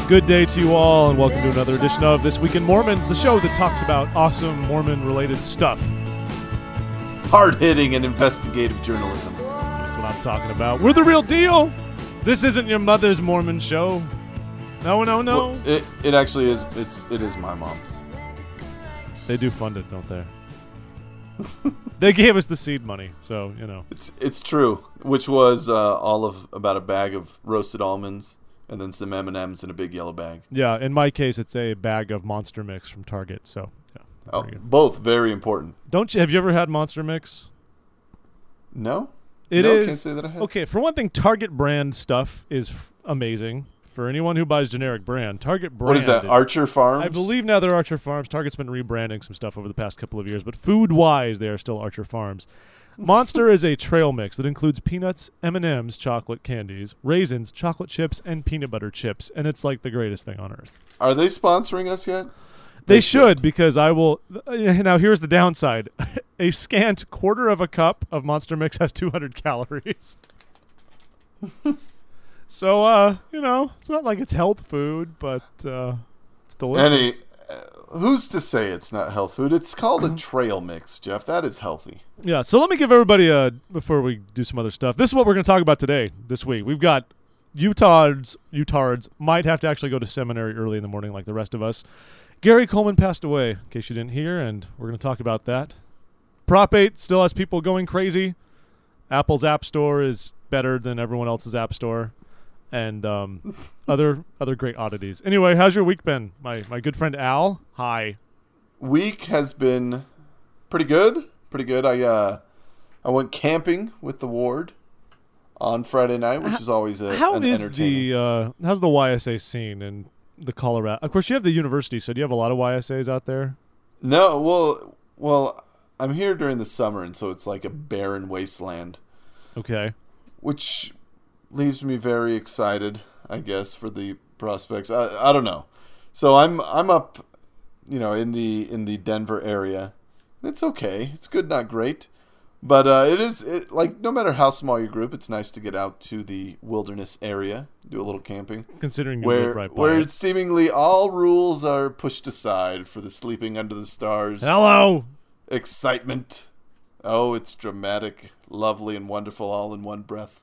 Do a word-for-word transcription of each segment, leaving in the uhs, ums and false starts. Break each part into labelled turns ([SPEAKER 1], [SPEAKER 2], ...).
[SPEAKER 1] Good day to you all, and welcome to another edition of This Week in Mormons, the show that talks about awesome Mormon-related stuff.
[SPEAKER 2] Hard-hitting and investigative journalism.
[SPEAKER 1] That's what I'm talking about. We're the real deal. This isn't your mother's Mormon show. No, no, no.
[SPEAKER 2] Well, it it actually is. It's it is my mom's.
[SPEAKER 1] They do fund it, don't they? They gave us the seed money, so you know.
[SPEAKER 2] It's it's true. Which was uh, all of about a bag of roasted almonds. And then some M and M's in a big yellow bag.
[SPEAKER 1] Yeah, in my case, it's a bag of Monster Mix from Target. So, yeah.
[SPEAKER 2] Oh, both very important.
[SPEAKER 1] Don't you? Have you ever had Monster Mix?
[SPEAKER 2] No.
[SPEAKER 1] It
[SPEAKER 2] no,
[SPEAKER 1] is.
[SPEAKER 2] Can't say that I have.
[SPEAKER 1] Okay, for one thing, Target brand stuff is f- amazing. For anyone who buys generic brand, Target brand.
[SPEAKER 2] What is that?
[SPEAKER 1] Is,
[SPEAKER 2] Archer Farms?
[SPEAKER 1] I believe now they're Archer Farms. Target's been rebranding some stuff over the past couple of years, but food-wise, they are still Archer Farms. Monster is a trail mix that includes peanuts, M and M's, chocolate candies, raisins, chocolate chips, and peanut butter chips, and it's like the greatest thing on earth.
[SPEAKER 2] Are they sponsoring us yet?
[SPEAKER 1] They, they should,
[SPEAKER 2] should,
[SPEAKER 1] because I will. Uh, now, here's the downside: a scant quarter of a cup of Monster Mix has two hundred calories. So, uh, you know, it's not like it's health food, but uh, it's delicious.
[SPEAKER 2] Any, uh, who's to say it's not health food? It's called a trail mix, Jeff. That is healthy.
[SPEAKER 1] Yeah, so let me give everybody a, before we do some other stuff, this is what we're going to talk about today, this week. We've got Utards, Utards might have to actually go to seminary early in the morning like the rest of us. Gary Coleman passed away, in case you didn't hear, and we're going to talk about that. Prop eight still has people going crazy. Apple's App Store is better than everyone else's App Store. And um, other other great oddities. Anyway, how's your week been? My my good friend Al, hi.
[SPEAKER 2] Week has been pretty good. Pretty good. I uh, I went camping with the ward on Friday night, which
[SPEAKER 1] how,
[SPEAKER 2] is always a,
[SPEAKER 1] how
[SPEAKER 2] an
[SPEAKER 1] is
[SPEAKER 2] entertaining.
[SPEAKER 1] the uh, how's the Y S A scene in the Colorado? Of course, you have the university, so do you have a lot of Y S As out there?
[SPEAKER 2] No, well, well, I'm here during the summer, and so it's like a barren wasteland.
[SPEAKER 1] Okay.
[SPEAKER 2] Which leaves me very excited, I guess, for the prospects. I I don't know. So I'm I'm up, you know, in the in the Denver area. It's okay. It's good, not great. But uh, it is, it, like, no matter how small your group, it's nice to get out to the wilderness area, do a little camping.
[SPEAKER 1] Considering you
[SPEAKER 2] where,
[SPEAKER 1] live right by
[SPEAKER 2] Where
[SPEAKER 1] it.
[SPEAKER 2] seemingly all rules are pushed aside for the sleeping under the stars.
[SPEAKER 1] Hello!
[SPEAKER 2] Excitement. Oh, it's dramatic, lovely, and wonderful all in one breath.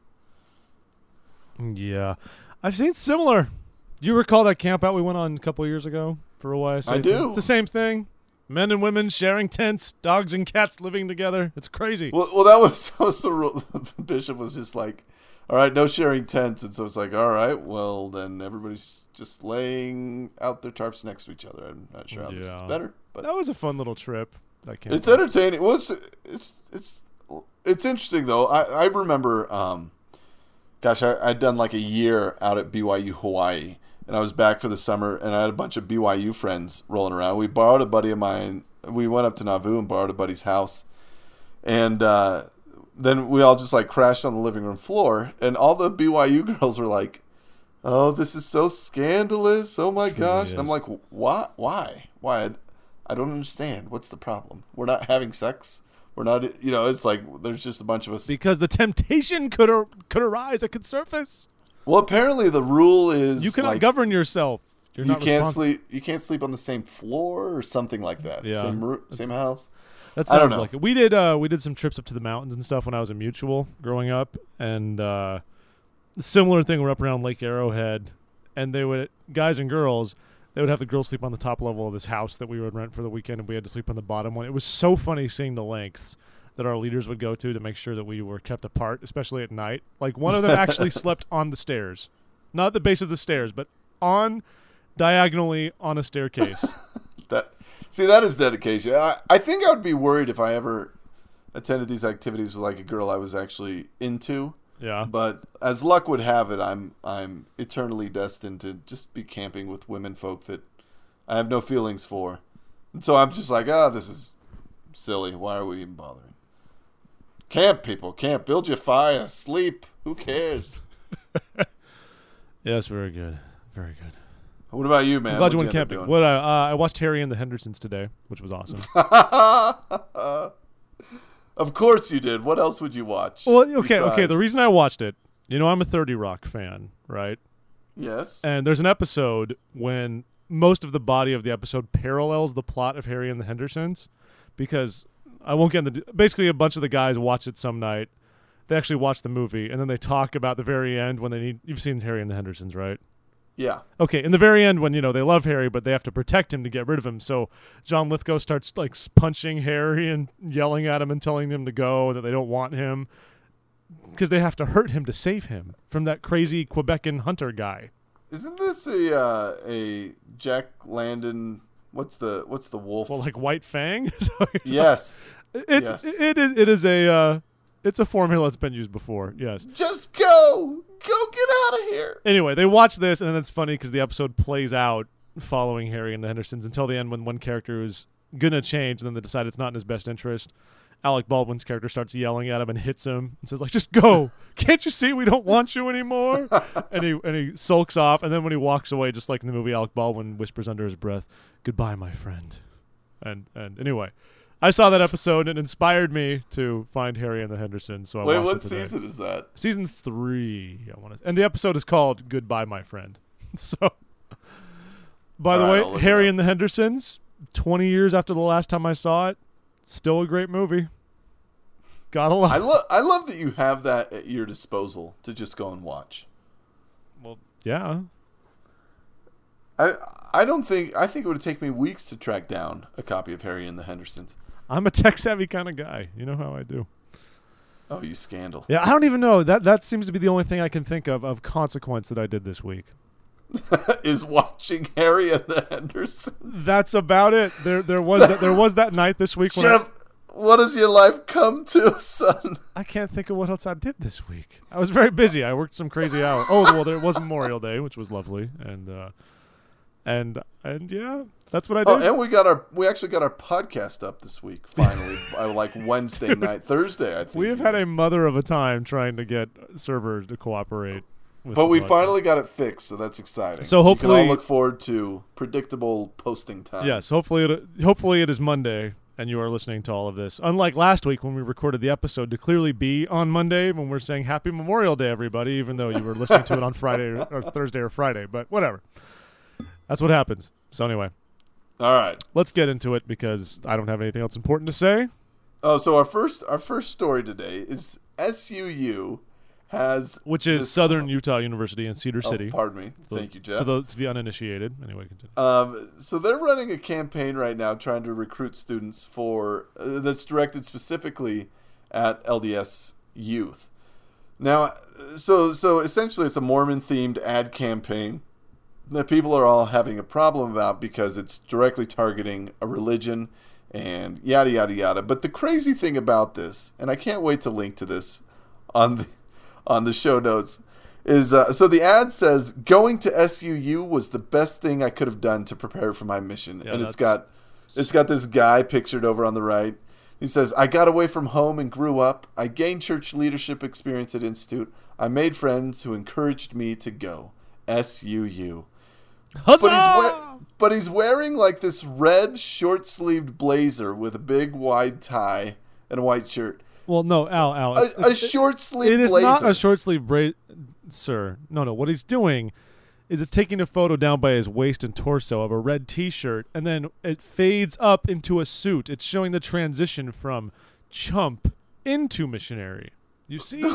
[SPEAKER 1] Yeah. I've seen similar. Do you recall that camp out we went on a couple of years ago for a Y S A?
[SPEAKER 2] I do.
[SPEAKER 1] It's the same thing. Men and women sharing tents, dogs and cats living together. It's crazy.
[SPEAKER 2] Well, well, that was, that was the rule. The bishop was just like, all right, no sharing tents. And so it's like, all right, well, then everybody's just laying out their tarps next to each other. I'm not sure how
[SPEAKER 1] yeah.
[SPEAKER 2] this is better. But
[SPEAKER 1] that was a fun little trip. That camp
[SPEAKER 2] it's entertaining. Well, it's, it's, it's, it's interesting, though. I, I remember, um, gosh, I, I'd done like a year out at B Y U Hawaii. And I was back for the summer, and I had a bunch of B Y U friends rolling around. We borrowed a buddy of mine. We went up to Nauvoo and borrowed a buddy's house. And uh, then we all just, like, crashed on the living room floor. And all the B Y U girls were like, oh, this is so scandalous. Oh, my gosh. And I'm like, why? Why? Why? I don't understand. What's the problem? We're not having sex. We're not, you know, it's like there's just a bunch of us.
[SPEAKER 1] Because the temptation could ar- could arise. It could surface.
[SPEAKER 2] Well, apparently the rule is
[SPEAKER 1] you cannot
[SPEAKER 2] like,
[SPEAKER 1] govern yourself. You're
[SPEAKER 2] you
[SPEAKER 1] not
[SPEAKER 2] can't
[SPEAKER 1] respons-
[SPEAKER 2] sleep. You can't sleep on the same floor or something like that.
[SPEAKER 1] Yeah.
[SPEAKER 2] Same ro- same house.
[SPEAKER 1] That
[SPEAKER 2] I don't
[SPEAKER 1] sounds
[SPEAKER 2] know.
[SPEAKER 1] like it. We did. Uh, we did some trips up to the mountains and stuff when I was in Mutual growing up, and uh, similar thing. We're up around Lake Arrowhead, and they would guys and girls. They would have the girls sleep on the top level of this house that we would rent for the weekend, and we had to sleep on the bottom one. It was so funny seeing the lengths that our leaders would go to to make sure that we were kept apart, especially at night. Like one of them actually slept on the stairs. Not at the base of the stairs, but on diagonally on a staircase.
[SPEAKER 2] that see, that is dedication. I, I think I would be worried if I ever attended these activities with like a girl I was actually into.
[SPEAKER 1] Yeah.
[SPEAKER 2] But as luck would have it, I'm I'm eternally destined to just be camping with women folk that I have no feelings for. And so I'm just like, ah, oh, this is silly. Why are we even bothering? Camp, people. Camp. Build your fire. Sleep. Who cares?
[SPEAKER 1] Yes, very good. Very good.
[SPEAKER 2] What about you, man?
[SPEAKER 1] I'm glad you
[SPEAKER 2] What'd
[SPEAKER 1] went
[SPEAKER 2] end up
[SPEAKER 1] camping. What I, uh, I watched Harry and the Hendersons today, which was awesome.
[SPEAKER 2] Of course you did. What else would you watch?
[SPEAKER 1] Well, okay,
[SPEAKER 2] besides?
[SPEAKER 1] okay. The reason I watched it, you know, I'm a thirty Rock fan, right?
[SPEAKER 2] Yes.
[SPEAKER 1] And there's an episode when most of the body of the episode parallels the plot of Harry and the Hendersons, because I won't get into basically a bunch of the guys watch it some night. They actually watch the movie, and then they talk about the very end when they need. You've seen Harry and the Hendersons, right?
[SPEAKER 2] Yeah.
[SPEAKER 1] Okay, in the very end when, you know, they love Harry, but they have to protect him to get rid of him. So John Lithgow starts like punching Harry and yelling at him and telling him to go, that they don't want him because they have to hurt him to save him from that crazy Quebecan hunter guy.
[SPEAKER 2] Isn't this a uh, a Jack Landon? What's the what's the wolf?
[SPEAKER 1] Well, like White Fang.
[SPEAKER 2] Yes.
[SPEAKER 1] It's
[SPEAKER 2] yes.
[SPEAKER 1] it is it is a uh, it's a formula that's been used before. Yes.
[SPEAKER 2] Just go, go get out of here.
[SPEAKER 1] Anyway, they watch this, and then it's funny because the episode plays out following Harry and the Hendersons until the end when one character is gonna change, and then they decide it's not in his best interest. Alec Baldwin's character starts yelling at him and hits him and says, like, just go. Can't you see we don't want you anymore? and he and he sulks off, and then when he walks away, just like in the movie, Alec Baldwin whispers under his breath, goodbye, my friend. And and anyway, I saw that episode and it inspired me to find Harry and the Hendersons. So I
[SPEAKER 2] Wait,
[SPEAKER 1] watched
[SPEAKER 2] what
[SPEAKER 1] it today.
[SPEAKER 2] season is that?
[SPEAKER 1] Season three, I want to, and the episode is called "Goodbye, My Friend." So, by the
[SPEAKER 2] All right, I'll
[SPEAKER 1] way,
[SPEAKER 2] look
[SPEAKER 1] Harry
[SPEAKER 2] it up.
[SPEAKER 1] and the Hendersons, twenty years after the last time I saw it, still a great movie. Gotta love.
[SPEAKER 2] I love I love that you have that at your disposal to just go and watch.
[SPEAKER 1] Well, yeah.
[SPEAKER 2] I I don't think I think it would take me weeks to track down a copy of Harry and the Hendersons.
[SPEAKER 1] I'm a tech savvy kind of guy. You know how I do.
[SPEAKER 2] Oh, you scandal.
[SPEAKER 1] Yeah, I don't even know. That that seems to be the only thing I can think of of consequence that I did this week.
[SPEAKER 2] Is watching Harry and the Hendersons.
[SPEAKER 1] That's about it. There there was that, there was that night this week when I,
[SPEAKER 2] Jeff, what has your life come to, son?
[SPEAKER 1] I can't think of what else I did this week. I was very busy. I worked some crazy hours. Oh, well, there was Memorial Day, which was lovely, and uh, and and yeah, that's what I
[SPEAKER 2] Oh,
[SPEAKER 1] did.
[SPEAKER 2] and we got our we actually got our podcast up this week finally, by like Wednesday
[SPEAKER 1] Dude,
[SPEAKER 2] night, Thursday. I think
[SPEAKER 1] We have had a mother of a time trying to get servers to cooperate. With
[SPEAKER 2] but
[SPEAKER 1] the
[SPEAKER 2] we
[SPEAKER 1] podcast.
[SPEAKER 2] finally got it fixed, so that's exciting.
[SPEAKER 1] So
[SPEAKER 2] we
[SPEAKER 1] hopefully-
[SPEAKER 2] can all look forward to predictable posting time.
[SPEAKER 1] Yes, hopefully it hopefully it is Monday and you are listening to all of this. Unlike last week when we recorded the episode to clearly be on Monday when we're saying Happy Memorial Day, everybody, even though you were listening to it on Friday or, or Thursday or Friday. But whatever. That's what happens. So anyway,
[SPEAKER 2] All right.
[SPEAKER 1] let's get into it because I don't have anything else important to say.
[SPEAKER 2] Oh, so our first our first story today is S U U has
[SPEAKER 1] Which is
[SPEAKER 2] this-
[SPEAKER 1] Southern Utah University in Cedar
[SPEAKER 2] Oh,
[SPEAKER 1] City.
[SPEAKER 2] pardon me.
[SPEAKER 1] To-
[SPEAKER 2] Thank you, Jeff.
[SPEAKER 1] To the to the uninitiated. Anyway, continue.
[SPEAKER 2] Um, so they're running a campaign right now trying to recruit students for uh, that's directed specifically at L D S youth. Now, so so essentially, it's a Mormon-themed ad campaign that people are all having a problem about because it's directly targeting a religion and yada yada yada. But the crazy thing about this, and I can't wait to link to this on the on the show notes, is uh, so the ad says going to S U U was the best thing I could have done to prepare for my mission,
[SPEAKER 1] Yeah,
[SPEAKER 2] and it's
[SPEAKER 1] that's-
[SPEAKER 2] got it's got this guy pictured over on the right. He says, "I got away from home and grew up. I gained church leadership experience at Institute. I made friends who encouraged me to go. S U U."
[SPEAKER 1] Huzzah!
[SPEAKER 2] But he's we- but he's wearing like this red short-sleeved blazer with a big wide tie and a white shirt.
[SPEAKER 1] Well, no, Al, Al.
[SPEAKER 2] A,
[SPEAKER 1] it's-
[SPEAKER 2] a
[SPEAKER 1] it's-
[SPEAKER 2] short-sleeved
[SPEAKER 1] It is
[SPEAKER 2] blazer.
[SPEAKER 1] not a short sleeve braid, sir. No, no. What he's doing is it's taking a photo down by his waist and torso of a red T-shirt, and then it fades up into a suit. It's showing the transition from chump into missionary. You see?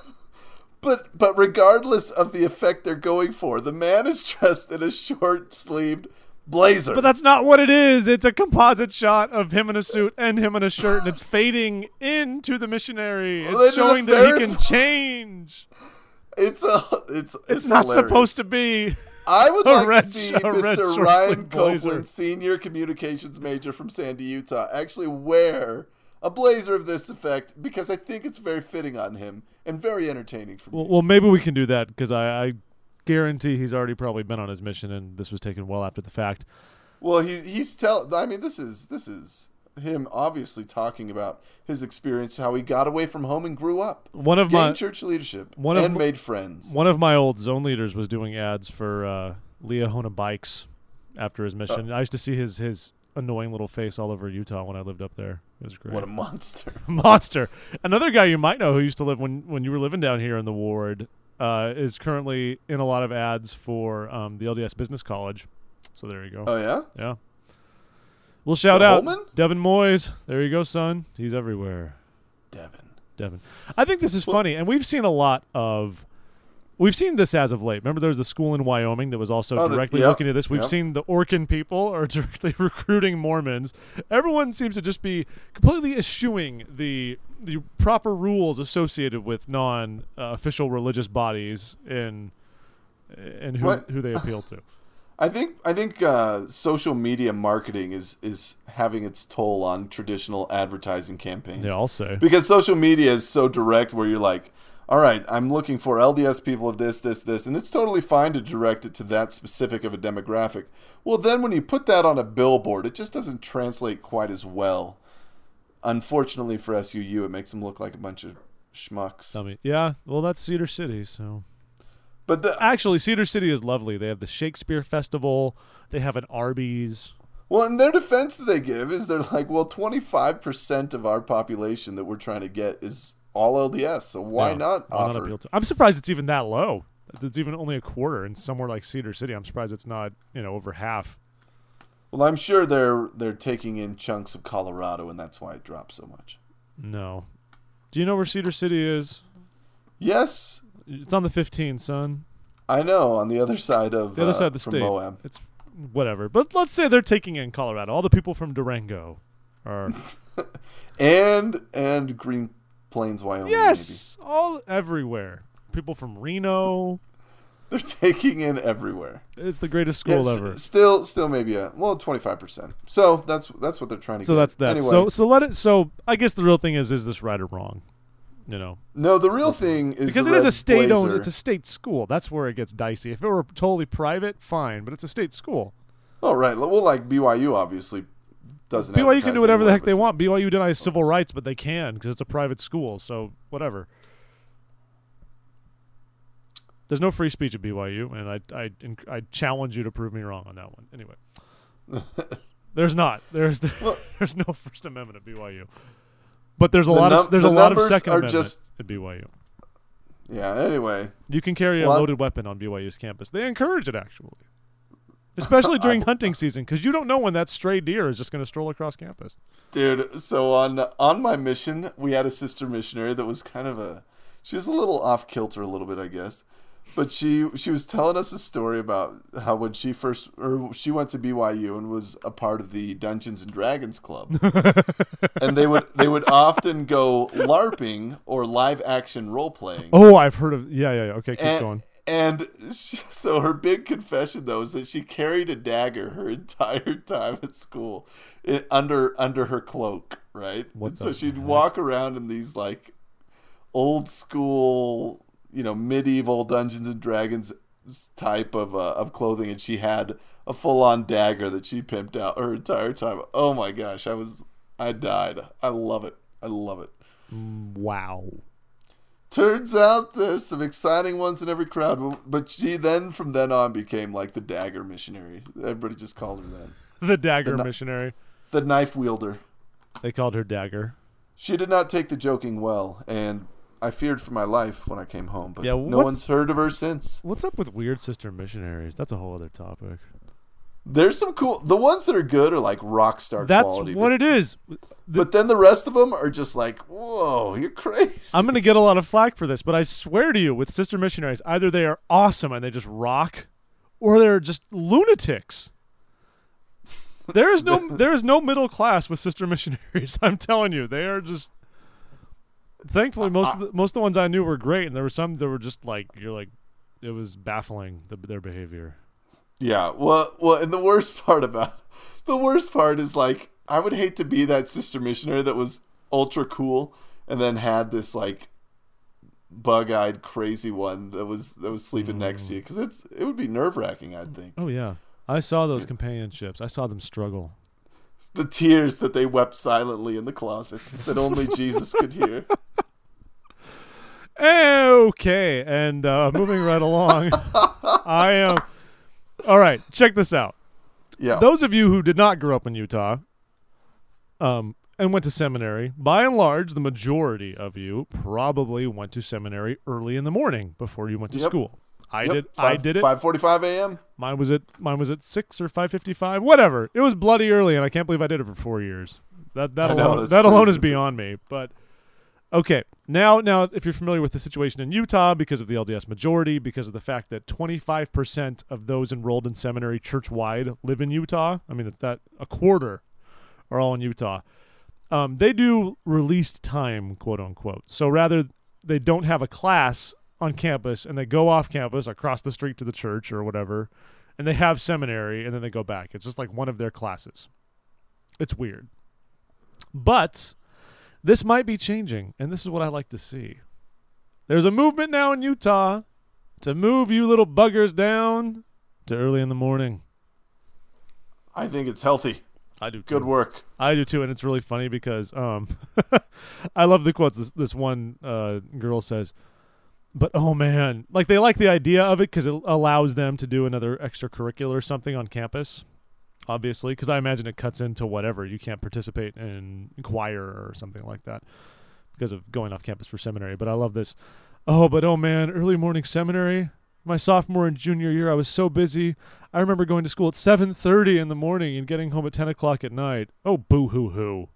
[SPEAKER 2] But but regardless of the effect they're going for, the man is dressed in a short-sleeved blazer.
[SPEAKER 1] But that's not what it is. It's a composite shot of him in a suit and him in a shirt, and it's fading into the missionary.
[SPEAKER 2] Well, they
[SPEAKER 1] It's
[SPEAKER 2] did a
[SPEAKER 1] showing that he
[SPEAKER 2] very-
[SPEAKER 1] can change.
[SPEAKER 2] it's a it's it's,
[SPEAKER 1] It's not
[SPEAKER 2] hilarious.
[SPEAKER 1] supposed to be.
[SPEAKER 2] I would
[SPEAKER 1] a
[SPEAKER 2] like
[SPEAKER 1] red
[SPEAKER 2] to see
[SPEAKER 1] sh- a red
[SPEAKER 2] Mister
[SPEAKER 1] short-sleeved
[SPEAKER 2] Ryan
[SPEAKER 1] blazer.
[SPEAKER 2] Copeland, senior communications major from Sandy, Utah, actually wear a blazer of this effect because I think it's very fitting on him and very entertaining for me.
[SPEAKER 1] Well, well, maybe we can do that because I, I guarantee he's already probably been on his mission, and this was taken well after the fact.
[SPEAKER 2] Well, he he's tell. I mean, this is this is him obviously talking about his experience, how he got away from home and grew up,
[SPEAKER 1] One of
[SPEAKER 2] gained
[SPEAKER 1] my
[SPEAKER 2] church leadership,
[SPEAKER 1] one of
[SPEAKER 2] and
[SPEAKER 1] my-
[SPEAKER 2] made friends.
[SPEAKER 1] one of my old zone leaders was doing ads for uh, Leahona Bikes after his mission. I used to see his his annoying little face all over Utah when I lived up there. It was great.
[SPEAKER 2] What a monster!
[SPEAKER 1] Monster. Another guy you might know who used to live when when you were living down here in the ward. uh, is currently in a lot of ads for um, the L D S Business College. So there you go.
[SPEAKER 2] Oh yeah.
[SPEAKER 1] Yeah. We'll shout
[SPEAKER 2] So
[SPEAKER 1] out
[SPEAKER 2] Holman?
[SPEAKER 1] Devin Moyes. There you go, son. He's everywhere.
[SPEAKER 2] Devin.
[SPEAKER 1] Devin. I think this is
[SPEAKER 2] Well-
[SPEAKER 1] funny, and we've seen a lot of. We've seen this as of late. Remember, there was the school in Wyoming that was also
[SPEAKER 2] Oh, the-
[SPEAKER 1] directly
[SPEAKER 2] yep,
[SPEAKER 1] looking at this. We've
[SPEAKER 2] yep.
[SPEAKER 1] seen the Orkin people are directly recruiting Mormons. Everyone seems to just be completely eschewing the the proper rules associated with non-official religious bodies in and who
[SPEAKER 2] What?
[SPEAKER 1] who they appeal to.
[SPEAKER 2] I think I think uh, social media marketing is is having its toll on traditional advertising campaigns.
[SPEAKER 1] Yeah, I'll say.
[SPEAKER 2] Because social media is so direct, where you're like, all right, I'm looking for L D S people of this, this, this, and it's totally fine to direct it to that specific of a demographic. Well, then when you put that on a billboard, it just doesn't translate quite as well. Unfortunately for S U U, it makes them look like a bunch of schmucks.
[SPEAKER 1] Tell me. Yeah, well, that's Cedar City, so.
[SPEAKER 2] But the,
[SPEAKER 1] Actually, Cedar City is lovely. They have the Shakespeare Festival. They have an Arby's.
[SPEAKER 2] well, in their defense that they give is they're like, well, twenty-five percent of our population that we're trying to get is all L D S, so why
[SPEAKER 1] Yeah,
[SPEAKER 2] not
[SPEAKER 1] why
[SPEAKER 2] offer?
[SPEAKER 1] appeal to- I'm surprised it's even that low. It's even only a quarter, and somewhere like Cedar City, I'm surprised it's not, you know, over half.
[SPEAKER 2] Well, I'm sure they're they're taking in chunks of Colorado, and that's why it dropped so much.
[SPEAKER 1] No. Do you know where Cedar City is?
[SPEAKER 2] Yes,
[SPEAKER 1] It's on the fifteen, son.
[SPEAKER 2] I know, on the other side of
[SPEAKER 1] The other
[SPEAKER 2] uh,
[SPEAKER 1] side of the
[SPEAKER 2] from
[SPEAKER 1] state.
[SPEAKER 2] Moab.
[SPEAKER 1] It's whatever. But let's say they're taking in Colorado. All the people from Durango are
[SPEAKER 2] and and Green Plains, Wyoming.
[SPEAKER 1] yes, all everywhere. People from Reno.
[SPEAKER 2] maybe. They're taking in everywhere.
[SPEAKER 1] It's the greatest school
[SPEAKER 2] Yes,
[SPEAKER 1] ever.
[SPEAKER 2] Still, still maybe a well twenty five percent. So that's that's what they're trying to.
[SPEAKER 1] So
[SPEAKER 2] get.
[SPEAKER 1] that's that.
[SPEAKER 2] Anyway,
[SPEAKER 1] So so let it. So I guess the real thing is: is this right or wrong? You know,
[SPEAKER 2] no, the real thing is
[SPEAKER 1] because
[SPEAKER 2] the
[SPEAKER 1] it is
[SPEAKER 2] Red
[SPEAKER 1] a state-owned.
[SPEAKER 2] Blazer.
[SPEAKER 1] It's a state school. That's where it gets dicey. If it were totally private, fine. But it's a state school.
[SPEAKER 2] Oh right, well, like B Y U obviously doesn't.
[SPEAKER 1] B Y U can
[SPEAKER 2] advertise
[SPEAKER 1] do whatever the
[SPEAKER 2] anywhere,
[SPEAKER 1] heck they
[SPEAKER 2] but-
[SPEAKER 1] want. B Y U denies civil rights, but they can because it's a private school. So whatever. There's no free speech at B Y U, and I I I challenge you to prove me wrong on that one. Anyway, there's not. There's
[SPEAKER 2] Well-
[SPEAKER 1] there's no First Amendment at B Y U, but there's a
[SPEAKER 2] The
[SPEAKER 1] lot
[SPEAKER 2] num-
[SPEAKER 1] of there's
[SPEAKER 2] the
[SPEAKER 1] a lot of
[SPEAKER 2] numbers
[SPEAKER 1] Second
[SPEAKER 2] are
[SPEAKER 1] Amendment
[SPEAKER 2] just-
[SPEAKER 1] at B Y U.
[SPEAKER 2] Yeah. Anyway,
[SPEAKER 1] You can carry a
[SPEAKER 2] Well-
[SPEAKER 1] loaded weapon on B Y U's campus. They encourage it actually, especially during hunting season, because you don't know when that stray deer is just going to stroll across campus.
[SPEAKER 2] dude. So on on my mission, we had a sister missionary that was kind of a. She was a little off kilter, a little bit, I guess. But she she was telling us a story about how when she first or she went to B Y U and was a part of the Dungeons and Dragons club, and they would they would often go LARPing or live action role playing.
[SPEAKER 1] Oh, I've heard of. Yeah, yeah, yeah. Okay, keep
[SPEAKER 2] and,
[SPEAKER 1] going.
[SPEAKER 2] And she, so her big confession though is that she carried a dagger her entire time at school, it, under under her cloak, right?
[SPEAKER 1] What
[SPEAKER 2] And
[SPEAKER 1] the
[SPEAKER 2] so she'd
[SPEAKER 1] heck?
[SPEAKER 2] walk around in these like old school, you know, medieval Dungeons and Dragons type of uh, of clothing, and she had a full on dagger that she pimped out her entire time. Oh my gosh, I was I died. I love it. I love it.
[SPEAKER 1] Wow.
[SPEAKER 2] Turns out there's some exciting ones in every crowd, but she then from then on became like the dagger missionary. Everybody just called her that.
[SPEAKER 1] The dagger
[SPEAKER 2] The kn-
[SPEAKER 1] missionary.
[SPEAKER 2] The knife wielder.
[SPEAKER 1] They called her dagger.
[SPEAKER 2] She did not take the joking well, and I feared for my life when I came home, but
[SPEAKER 1] Yeah,
[SPEAKER 2] no
[SPEAKER 1] what's-
[SPEAKER 2] one's heard of her since.
[SPEAKER 1] What's up with weird sister missionaries? That's a whole other topic.
[SPEAKER 2] There's some cool. The ones that are good are like rock star
[SPEAKER 1] That's
[SPEAKER 2] quality.
[SPEAKER 1] what
[SPEAKER 2] but,
[SPEAKER 1] it is.
[SPEAKER 2] but then the rest of them are just like, whoa, you're crazy.
[SPEAKER 1] I'm going to get a lot of flack for this, but I swear to you, with sister missionaries, either they are awesome and they just rock, or they're just lunatics. There is no there is no middle class with sister missionaries. I'm telling you, they are just. Thankfully, most of the, most of the ones I knew were great, and there were some that were just like you're like, it was baffling the, their behavior.
[SPEAKER 2] Yeah, well, well, and the worst part about the worst part is like I would hate to be that sister missionary that was ultra cool and then had this like bug-eyed crazy one that was that was sleeping next to you, because it's it would be nerve-wracking, I think.
[SPEAKER 1] Oh yeah, I saw those companionships. I saw them struggle.
[SPEAKER 2] The tears that they wept silently in the closet that only Jesus could hear.
[SPEAKER 1] Okay, and uh, moving right along, I am. All right, check this out.
[SPEAKER 2] Yeah.
[SPEAKER 1] Those of you who did not grow up in Utah, um, and went to seminary, by and large, the majority of you probably went to seminary early in the morning before you went to
[SPEAKER 2] Yep.
[SPEAKER 1] school. I
[SPEAKER 2] Yep.
[SPEAKER 1] did.
[SPEAKER 2] Five,
[SPEAKER 1] I did it.
[SPEAKER 2] five forty-five a.m.
[SPEAKER 1] Mine was at mine was at six or five fifty-five. Whatever. It was bloody early, and I can't believe I did it for four years. That that
[SPEAKER 2] I know,
[SPEAKER 1] alone
[SPEAKER 2] that's
[SPEAKER 1] that alone is
[SPEAKER 2] crazy.
[SPEAKER 1] beyond me. But okay, now now if you're familiar with the situation in Utah, because of the L D S majority, because of the fact that twenty-five percent of those enrolled in seminary church-wide live in Utah. I mean, it's that a quarter are all in Utah. Um, they do released time, quote unquote. So rather, they don't have a class on campus, and they go off campus across the street to the church or whatever, and they have seminary, and then they go back. It's just like one of their classes. It's weird. But this might be changing, and this is what I like to see. There's a movement now in Utah to move you little buggers down to early in the morning.
[SPEAKER 2] I think it's healthy.
[SPEAKER 1] I do too.
[SPEAKER 2] Good work.
[SPEAKER 1] I do too, and it's really funny because um, I love the quotes. This, this one uh, girl says, but oh man, like they like the idea of it because it allows them to do another extracurricular or something on campus, obviously, because I imagine it cuts into whatever. You can't participate in choir or something like that because of going off campus for seminary. But I love this. Oh, but oh man, early morning seminary. My sophomore and junior year, I was so busy. I remember going to school at seven thirty in the morning and getting home at ten o'clock at night. Oh, boo-hoo-hoo.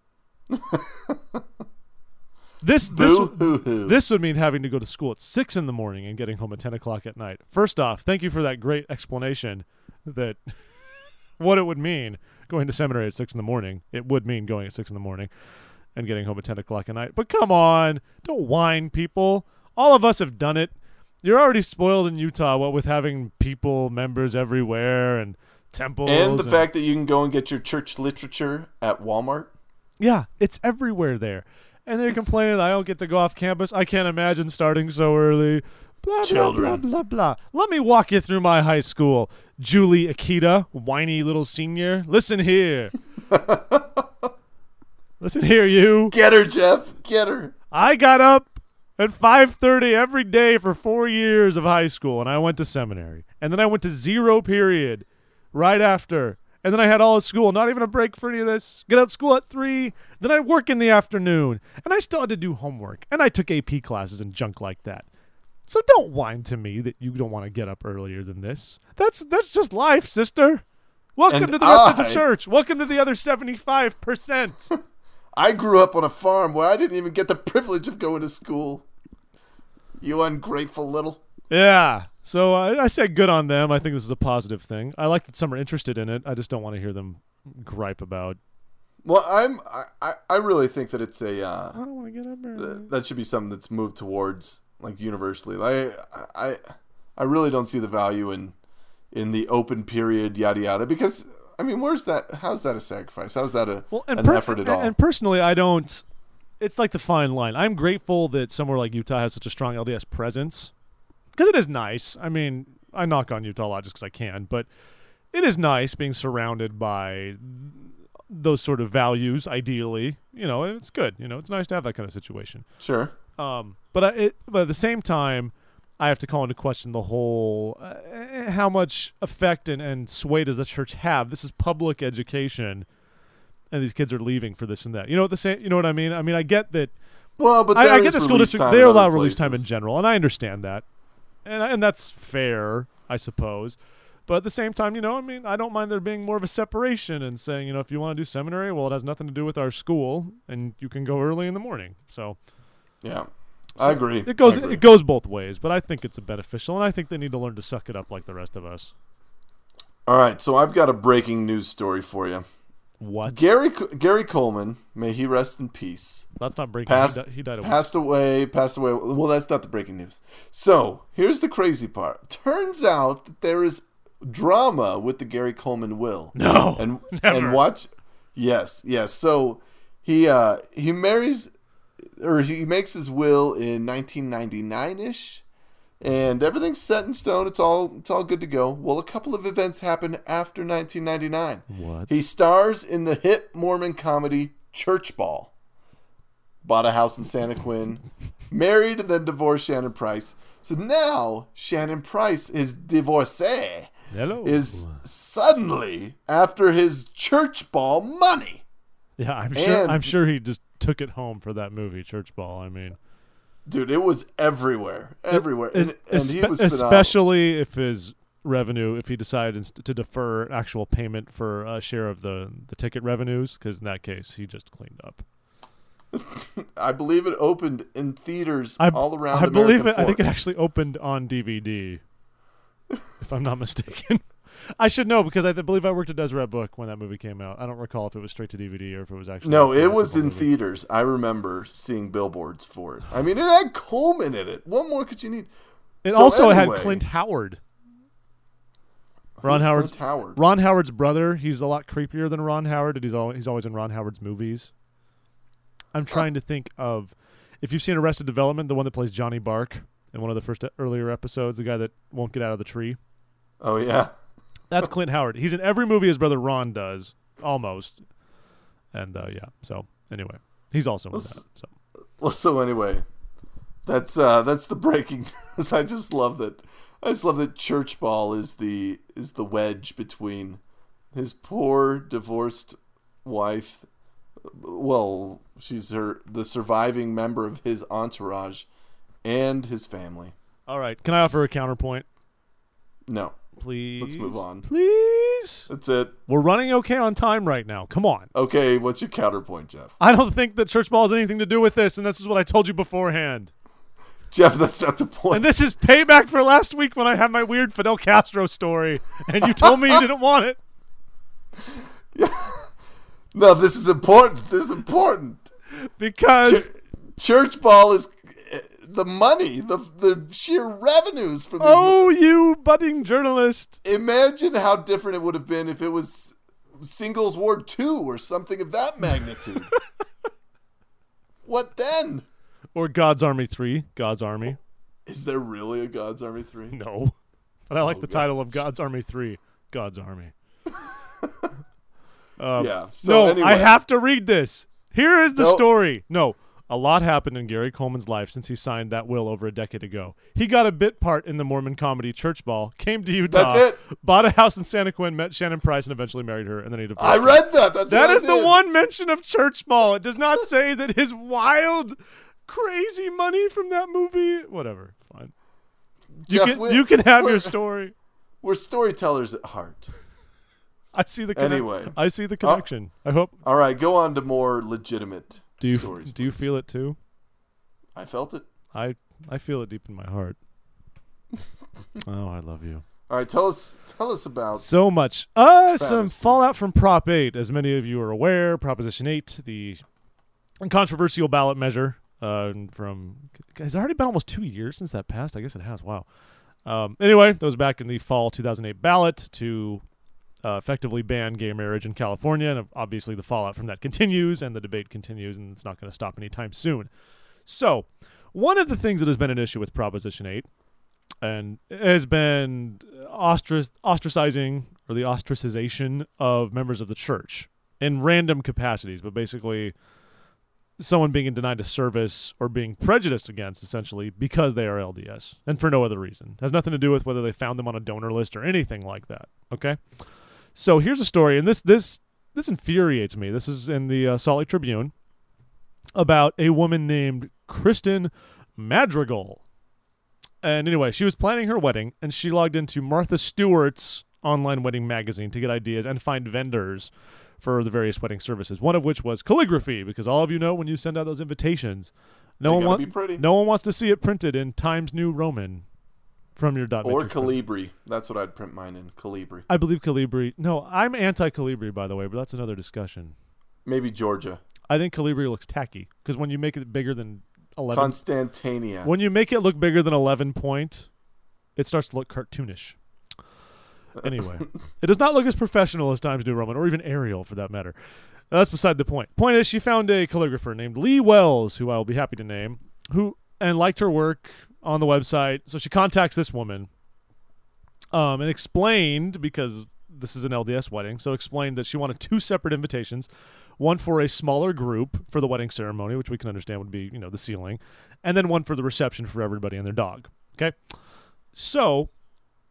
[SPEAKER 1] this, this,
[SPEAKER 2] Boo-hoo-hoo.
[SPEAKER 1] this would mean having to go to school at six in the morning and getting home at ten o'clock at night. First off, thank you for that great explanation that what it would mean going to seminary at six in the morning. It would mean going at six in the morning and getting home at ten o'clock at night. But come on, don't whine, people. All of us have done it. You're already spoiled in Utah, what with having people, members everywhere, and temples.
[SPEAKER 2] And the fact that you can go and get your church literature at Walmart.
[SPEAKER 1] Yeah, it's everywhere there. And they're complaining that I don't get to go off campus. I can't imagine starting so early. Blah,
[SPEAKER 2] Children.
[SPEAKER 1] blah, blah, blah, blah. Let me walk you through my high school. Julie Akita, whiny little senior. Listen here. Listen here, you.
[SPEAKER 2] Get her, Jeff. Get her.
[SPEAKER 1] I got up at five thirty every day for four years of high school, and I went to seminary. And then I went to zero period right after. And then I had all of school, not even a break for any of this. Get out of school at three. Then I work in the afternoon. And I still had to do homework. And I took A P classes and junk like that. So don't whine to me that you don't want to get up earlier than this. That's that's just life, sister. Welcome
[SPEAKER 2] And
[SPEAKER 1] to the rest of
[SPEAKER 2] I-
[SPEAKER 1] the church. Welcome to the other seventy-five percent.
[SPEAKER 2] I grew up on a farm where I didn't even get the privilege of going to school. You ungrateful little.
[SPEAKER 1] Yeah. So I, I said good on them. I think this is a positive thing. I like that some are interested in it. I just don't want to hear them gripe about.
[SPEAKER 2] Well, I'm. I, I- I really think that it's a. Uh,
[SPEAKER 1] I don't want to get up early.
[SPEAKER 2] th- that should be something that's moved towards like universally. Like I, I really don't see the value in, in the open period, yada yada. Because I mean, where's that? How's that a sacrifice? How's that a
[SPEAKER 1] Well, and
[SPEAKER 2] an
[SPEAKER 1] per-
[SPEAKER 2] effort at all?
[SPEAKER 1] And personally, I don't. It's like the fine line. I'm grateful that somewhere like Utah has such a strong L D S presence because it is nice. I mean, I knock on Utah a lot just because I can, but it is nice being surrounded by those sort of values. Ideally, you know, it's good. You know, it's nice to have that kind of situation.
[SPEAKER 2] Sure.
[SPEAKER 1] Um, but I, it, but at the same time, I have to call into question the whole uh, how much effect and, and sway does the church have? This is public education, and these kids are leaving for this and that. You know what the same? You know what I mean? I mean, I get that.
[SPEAKER 2] Well, but
[SPEAKER 1] I,
[SPEAKER 2] there
[SPEAKER 1] I
[SPEAKER 2] is
[SPEAKER 1] get the school
[SPEAKER 2] release
[SPEAKER 1] district;
[SPEAKER 2] time
[SPEAKER 1] they
[SPEAKER 2] in
[SPEAKER 1] allow
[SPEAKER 2] other
[SPEAKER 1] release time in
[SPEAKER 2] places.
[SPEAKER 1] general, and I understand that, and and that's fair, I suppose. But at the same time, you know, I mean, I don't mind there being more of a separation and saying, you know, if you want to do seminary, well, it has nothing to do with our school, and you can go early in the morning. So.
[SPEAKER 2] Yeah, I agree.
[SPEAKER 1] It goes
[SPEAKER 2] I agree.
[SPEAKER 1] it goes both ways, but I think it's a beneficial, and I think they need to learn to suck it up like the rest of us.
[SPEAKER 2] All right, so I've got a breaking news story for you.
[SPEAKER 1] What?
[SPEAKER 2] Gary Gary Coleman, may he rest in peace.
[SPEAKER 1] That's not breaking.
[SPEAKER 2] Passed,
[SPEAKER 1] he, di- he died a week.
[SPEAKER 2] passed away, passed away. Well, that's not the breaking news. So, here's the crazy part. Turns out that there is drama with the Gary Coleman will.
[SPEAKER 1] No,
[SPEAKER 2] And
[SPEAKER 1] never.
[SPEAKER 2] and watch. Yes, yes. So, he uh he marries or he makes his will in nineteen ninety-nine-ish. And everything's set in stone. It's all it's all good to go. Well, a couple of events happen after nineteen ninety-nine.
[SPEAKER 1] What?
[SPEAKER 2] He stars in the hit Mormon comedy Church Ball. Bought a house in Santa Quinn. Married and then divorced Shannon Price. So now Shannon Price, his divorcee,
[SPEAKER 1] Hello.
[SPEAKER 2] is suddenly after his Church Ball money.
[SPEAKER 1] Yeah, I'm sure.
[SPEAKER 2] And-
[SPEAKER 1] I'm sure he just took it home for that movie, Church Ball. I mean,
[SPEAKER 2] Dude, it was everywhere, everywhere, and, and he
[SPEAKER 1] Espe-
[SPEAKER 2] was phenomenal.
[SPEAKER 1] especially if his revenue, if he decided inst- to defer actual payment for a share of the the ticket revenues, because in that case, he just cleaned up.
[SPEAKER 2] I believe it opened in theaters
[SPEAKER 1] I,
[SPEAKER 2] all around.
[SPEAKER 1] I believe
[SPEAKER 2] American
[SPEAKER 1] it. I think
[SPEAKER 2] Fork.
[SPEAKER 1] it actually opened on D V D, if I'm not mistaken. I should know because I th- believe I worked at Deseret Book when that movie came out. I don't recall if it was straight to D V D or if it was actually.
[SPEAKER 2] No,
[SPEAKER 1] a
[SPEAKER 2] it was in
[SPEAKER 1] movie.
[SPEAKER 2] theaters. I remember seeing billboards for it. I mean, it had Coleman in it. What more could you need?
[SPEAKER 1] It
[SPEAKER 2] So
[SPEAKER 1] also
[SPEAKER 2] anyway,
[SPEAKER 1] had Clint Howard. Ron
[SPEAKER 2] who's
[SPEAKER 1] Howard's
[SPEAKER 2] Clint Howard.
[SPEAKER 1] Ron Howard's brother. He's a lot creepier than Ron Howard, and he's always he's always in Ron Howard's movies. I'm trying to think of if you've seen Arrested Development, the one that plays Johnny Bark in one of the first earlier episodes, the guy that won't get out of the tree.
[SPEAKER 2] Oh yeah.
[SPEAKER 1] That's Clint Howard. He's in every movie his brother Ron does, almost. And uh, yeah, so anyway, he's also in
[SPEAKER 2] Let's-
[SPEAKER 1] that. So
[SPEAKER 2] Well, so anyway, that's uh, that's the breaking news. I just love that. I just love that Church Ball is the is the wedge between his poor divorced wife. Well, she's her the surviving member of his entourage, and his family.
[SPEAKER 1] all right, can I offer a counterpoint,
[SPEAKER 2] No,
[SPEAKER 1] please?
[SPEAKER 2] let's move on.
[SPEAKER 1] Please.
[SPEAKER 2] That's it.
[SPEAKER 1] We're running okay on time right now. Come on.
[SPEAKER 2] Okay, what's your counterpoint, Jeff?
[SPEAKER 1] I don't think that Church Ball has anything to do with this, and this is what I told you beforehand.
[SPEAKER 2] Jeff, that's not the point.
[SPEAKER 1] And this is payback for last week when I had my weird Fidel Castro story, and you told me you didn't want it.
[SPEAKER 2] No, this is important. This is important.
[SPEAKER 1] Because
[SPEAKER 2] Ch- Church Ball is uh, the money, the the sheer revenues for these.
[SPEAKER 1] oh, you budding journalist.
[SPEAKER 2] Imagine how different it would have been if it was Singles Ward two or something of that magnitude. What then?
[SPEAKER 1] Or God's Army three. God's Army.
[SPEAKER 2] Is there really a God's Army three?
[SPEAKER 1] No. But I like
[SPEAKER 2] Oh,
[SPEAKER 1] the
[SPEAKER 2] God.
[SPEAKER 1] title of God's Army three. God's Army. Um,
[SPEAKER 2] Yeah. So
[SPEAKER 1] no,
[SPEAKER 2] anyway,
[SPEAKER 1] I have to read this. Here is the
[SPEAKER 2] No.
[SPEAKER 1] story. No, a lot happened in Gary Coleman's life since he signed that will over a decade ago. He got a bit part in the Mormon comedy Church Ball, came to Utah,
[SPEAKER 2] That's it.
[SPEAKER 1] bought a house in Santa Quinn, met Shannon Price, and eventually married her, and then he divorced
[SPEAKER 2] I
[SPEAKER 1] her.
[SPEAKER 2] read that. That's
[SPEAKER 1] That
[SPEAKER 2] what I
[SPEAKER 1] is the
[SPEAKER 2] did.
[SPEAKER 1] one mention of Church Ball. It does not say that his wild, crazy money from that movie. Whatever, fine. You
[SPEAKER 2] Jeff,
[SPEAKER 1] can
[SPEAKER 2] we're-
[SPEAKER 1] you can have
[SPEAKER 2] we're-
[SPEAKER 1] your story.
[SPEAKER 2] We're storytellers at heart.
[SPEAKER 1] I see the conne-
[SPEAKER 2] Anyway.
[SPEAKER 1] I see the connection. I hope.
[SPEAKER 2] All right, go on to more legitimate
[SPEAKER 1] Do you
[SPEAKER 2] stories.
[SPEAKER 1] do you
[SPEAKER 2] please.
[SPEAKER 1] feel it too?
[SPEAKER 2] I felt it.
[SPEAKER 1] I I feel it deep in my heart. Oh, I love you
[SPEAKER 2] All right, tell us tell us about
[SPEAKER 1] so much. Uh, some
[SPEAKER 2] Travesty.
[SPEAKER 1] fallout from Prop eight, as many of you are aware. Proposition eight, the controversial ballot measure. Uh, from has it already been almost two years since that passed? I guess it has. Wow. Um, anyway, that was back in the fall two thousand eight ballot to uh, effectively ban gay marriage in California, and obviously the fallout from that continues, and the debate continues, and it's not going to stop anytime soon. So, one of the things that has been an issue with Proposition eight and has been ostrac- ostracizing or the ostracization of members of the church in random capacities, but basically someone being denied a service or being prejudiced against essentially because they are L D S and for no other reason. It has nothing to do with whether they found them on a donor list or anything like that. Okay? So here's a story, and this this this infuriates me. This is in the uh, Salt Lake Tribune about a woman named Kristen Madrigal. And anyway, she was planning her wedding, and she logged into Martha Stewart's online wedding magazine to get ideas and find vendors for the various wedding services, one of which was calligraphy, because all of you know when you send out those invitations, no
[SPEAKER 2] They
[SPEAKER 1] one,
[SPEAKER 2] gotta
[SPEAKER 1] want,
[SPEAKER 2] be pretty.
[SPEAKER 1] no one wants to see it printed in Times New Roman from your dot
[SPEAKER 2] or
[SPEAKER 1] matrix print.
[SPEAKER 2] Calibri. That's what I'd print mine in. Calibri.
[SPEAKER 1] I believe Calibri. No, I'm anti-Calibri, by the way, but that's another discussion.
[SPEAKER 2] Maybe Georgia.
[SPEAKER 1] I think Calibri looks tacky, because when you make it bigger than eleven...
[SPEAKER 2] Constantania.
[SPEAKER 1] When you make it look bigger than eleven point, it starts to look cartoonish. Anyway, it does not look as professional as Times New Roman, or even Arial for that matter. That's beside the point. Point is, she found a calligrapher named Lee Wells, who I will be happy to name, who and liked her work on the website. So she contacts this woman um, and explained, because this is an L D S wedding, so explained that she wanted two separate invitations, one for a smaller group for the wedding ceremony, which we can understand would be, you know, the ceiling, and then one for the reception for everybody and their dog. Okay? So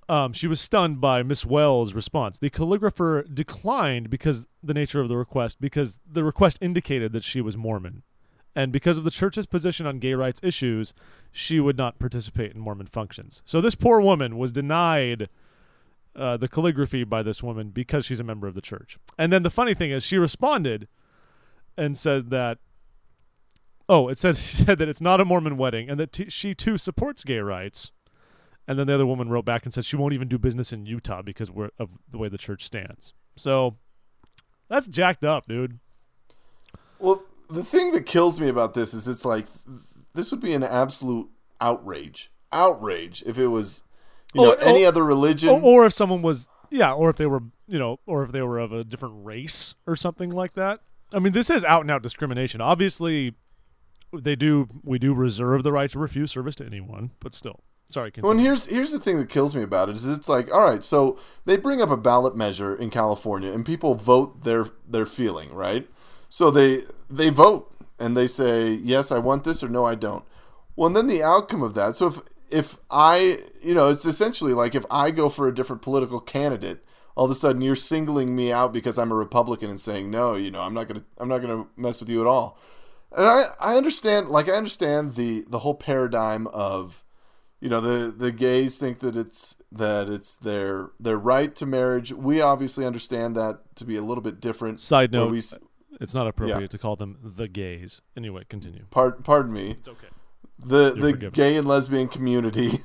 [SPEAKER 1] Um, she was stunned by Miss Wells' response. The calligrapher declined because the nature of the request, because the request indicated that she was Mormon. And because of the church's position on gay rights issues, she would not participate in Mormon functions. So this poor woman was denied uh, the calligraphy by this woman because she's a member of the church. And then the funny thing is she responded and said that, oh, it said, she said that it's not a Mormon wedding and that t- she too supports gay rights. And then the other woman wrote back and said she won't even do business in Utah because we're, of the way the church stands. So that's jacked up, dude.
[SPEAKER 2] Well, the thing that kills me about this is it's like this would be an absolute outrage. Outrage if it was, you know,
[SPEAKER 1] Oh,
[SPEAKER 2] any
[SPEAKER 1] oh,
[SPEAKER 2] other religion.
[SPEAKER 1] Or, or if someone was, yeah, or if they were, you know, or if they were of a different race or something like that. I mean, this is out and out discrimination. Obviously, they do, we do reserve the right to refuse service to anyone, but still. Sorry, continue.
[SPEAKER 2] Well, and here's here's the thing that kills me about it is it's like, all right, so they bring up a ballot measure in California and people vote their their feeling, right? So they they vote and they say, yes, I want this or no, I don't. Well, and then the outcome of that. So if if I, you know, it's essentially like if I go for a different political candidate, all of a sudden you're singling me out because I'm a Republican and saying, no, you know, I'm not gonna I'm not gonna mess with you at all. And I I understand, like I understand the the whole paradigm of, you know, the, the gays think that it's that it's their their right to marriage. We obviously understand that to be a little bit different.
[SPEAKER 1] Side
[SPEAKER 2] where
[SPEAKER 1] note,
[SPEAKER 2] we,
[SPEAKER 1] it's not appropriate
[SPEAKER 2] yeah.
[SPEAKER 1] to call them the gays. Anyway, continue.
[SPEAKER 2] Pardon, pardon me.
[SPEAKER 1] It's okay.
[SPEAKER 2] The
[SPEAKER 1] You're
[SPEAKER 2] the
[SPEAKER 1] forgiven.
[SPEAKER 2] gay and lesbian community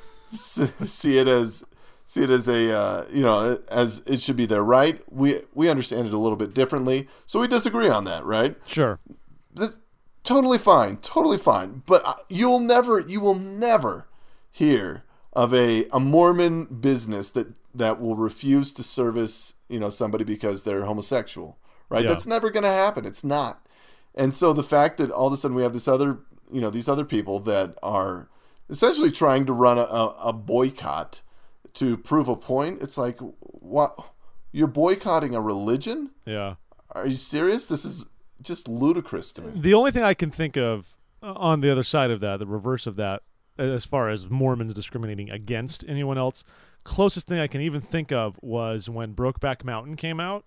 [SPEAKER 2] see it as see it as a uh, you know, as it should be their right. We we understand it a little bit differently, so we disagree on that, right?
[SPEAKER 1] Sure.
[SPEAKER 2] That's totally fine, totally fine. But uh, you'll never, you will never hear of a, a Mormon business that, that will refuse to service, you know, somebody because they're homosexual, right?
[SPEAKER 1] Yeah.
[SPEAKER 2] That's never going to happen. It's not. And so the fact that all of a sudden we have this other, you know, these other people that are essentially trying to run a, a boycott to prove a point, it's like, what? You're boycotting a religion?
[SPEAKER 1] Yeah.
[SPEAKER 2] Are you serious? This is just ludicrous to me.
[SPEAKER 1] The only thing I can think of uh, on the other side of that, the reverse of that, as far as Mormons discriminating against anyone else, closest thing I can even think of was when Brokeback Mountain came out,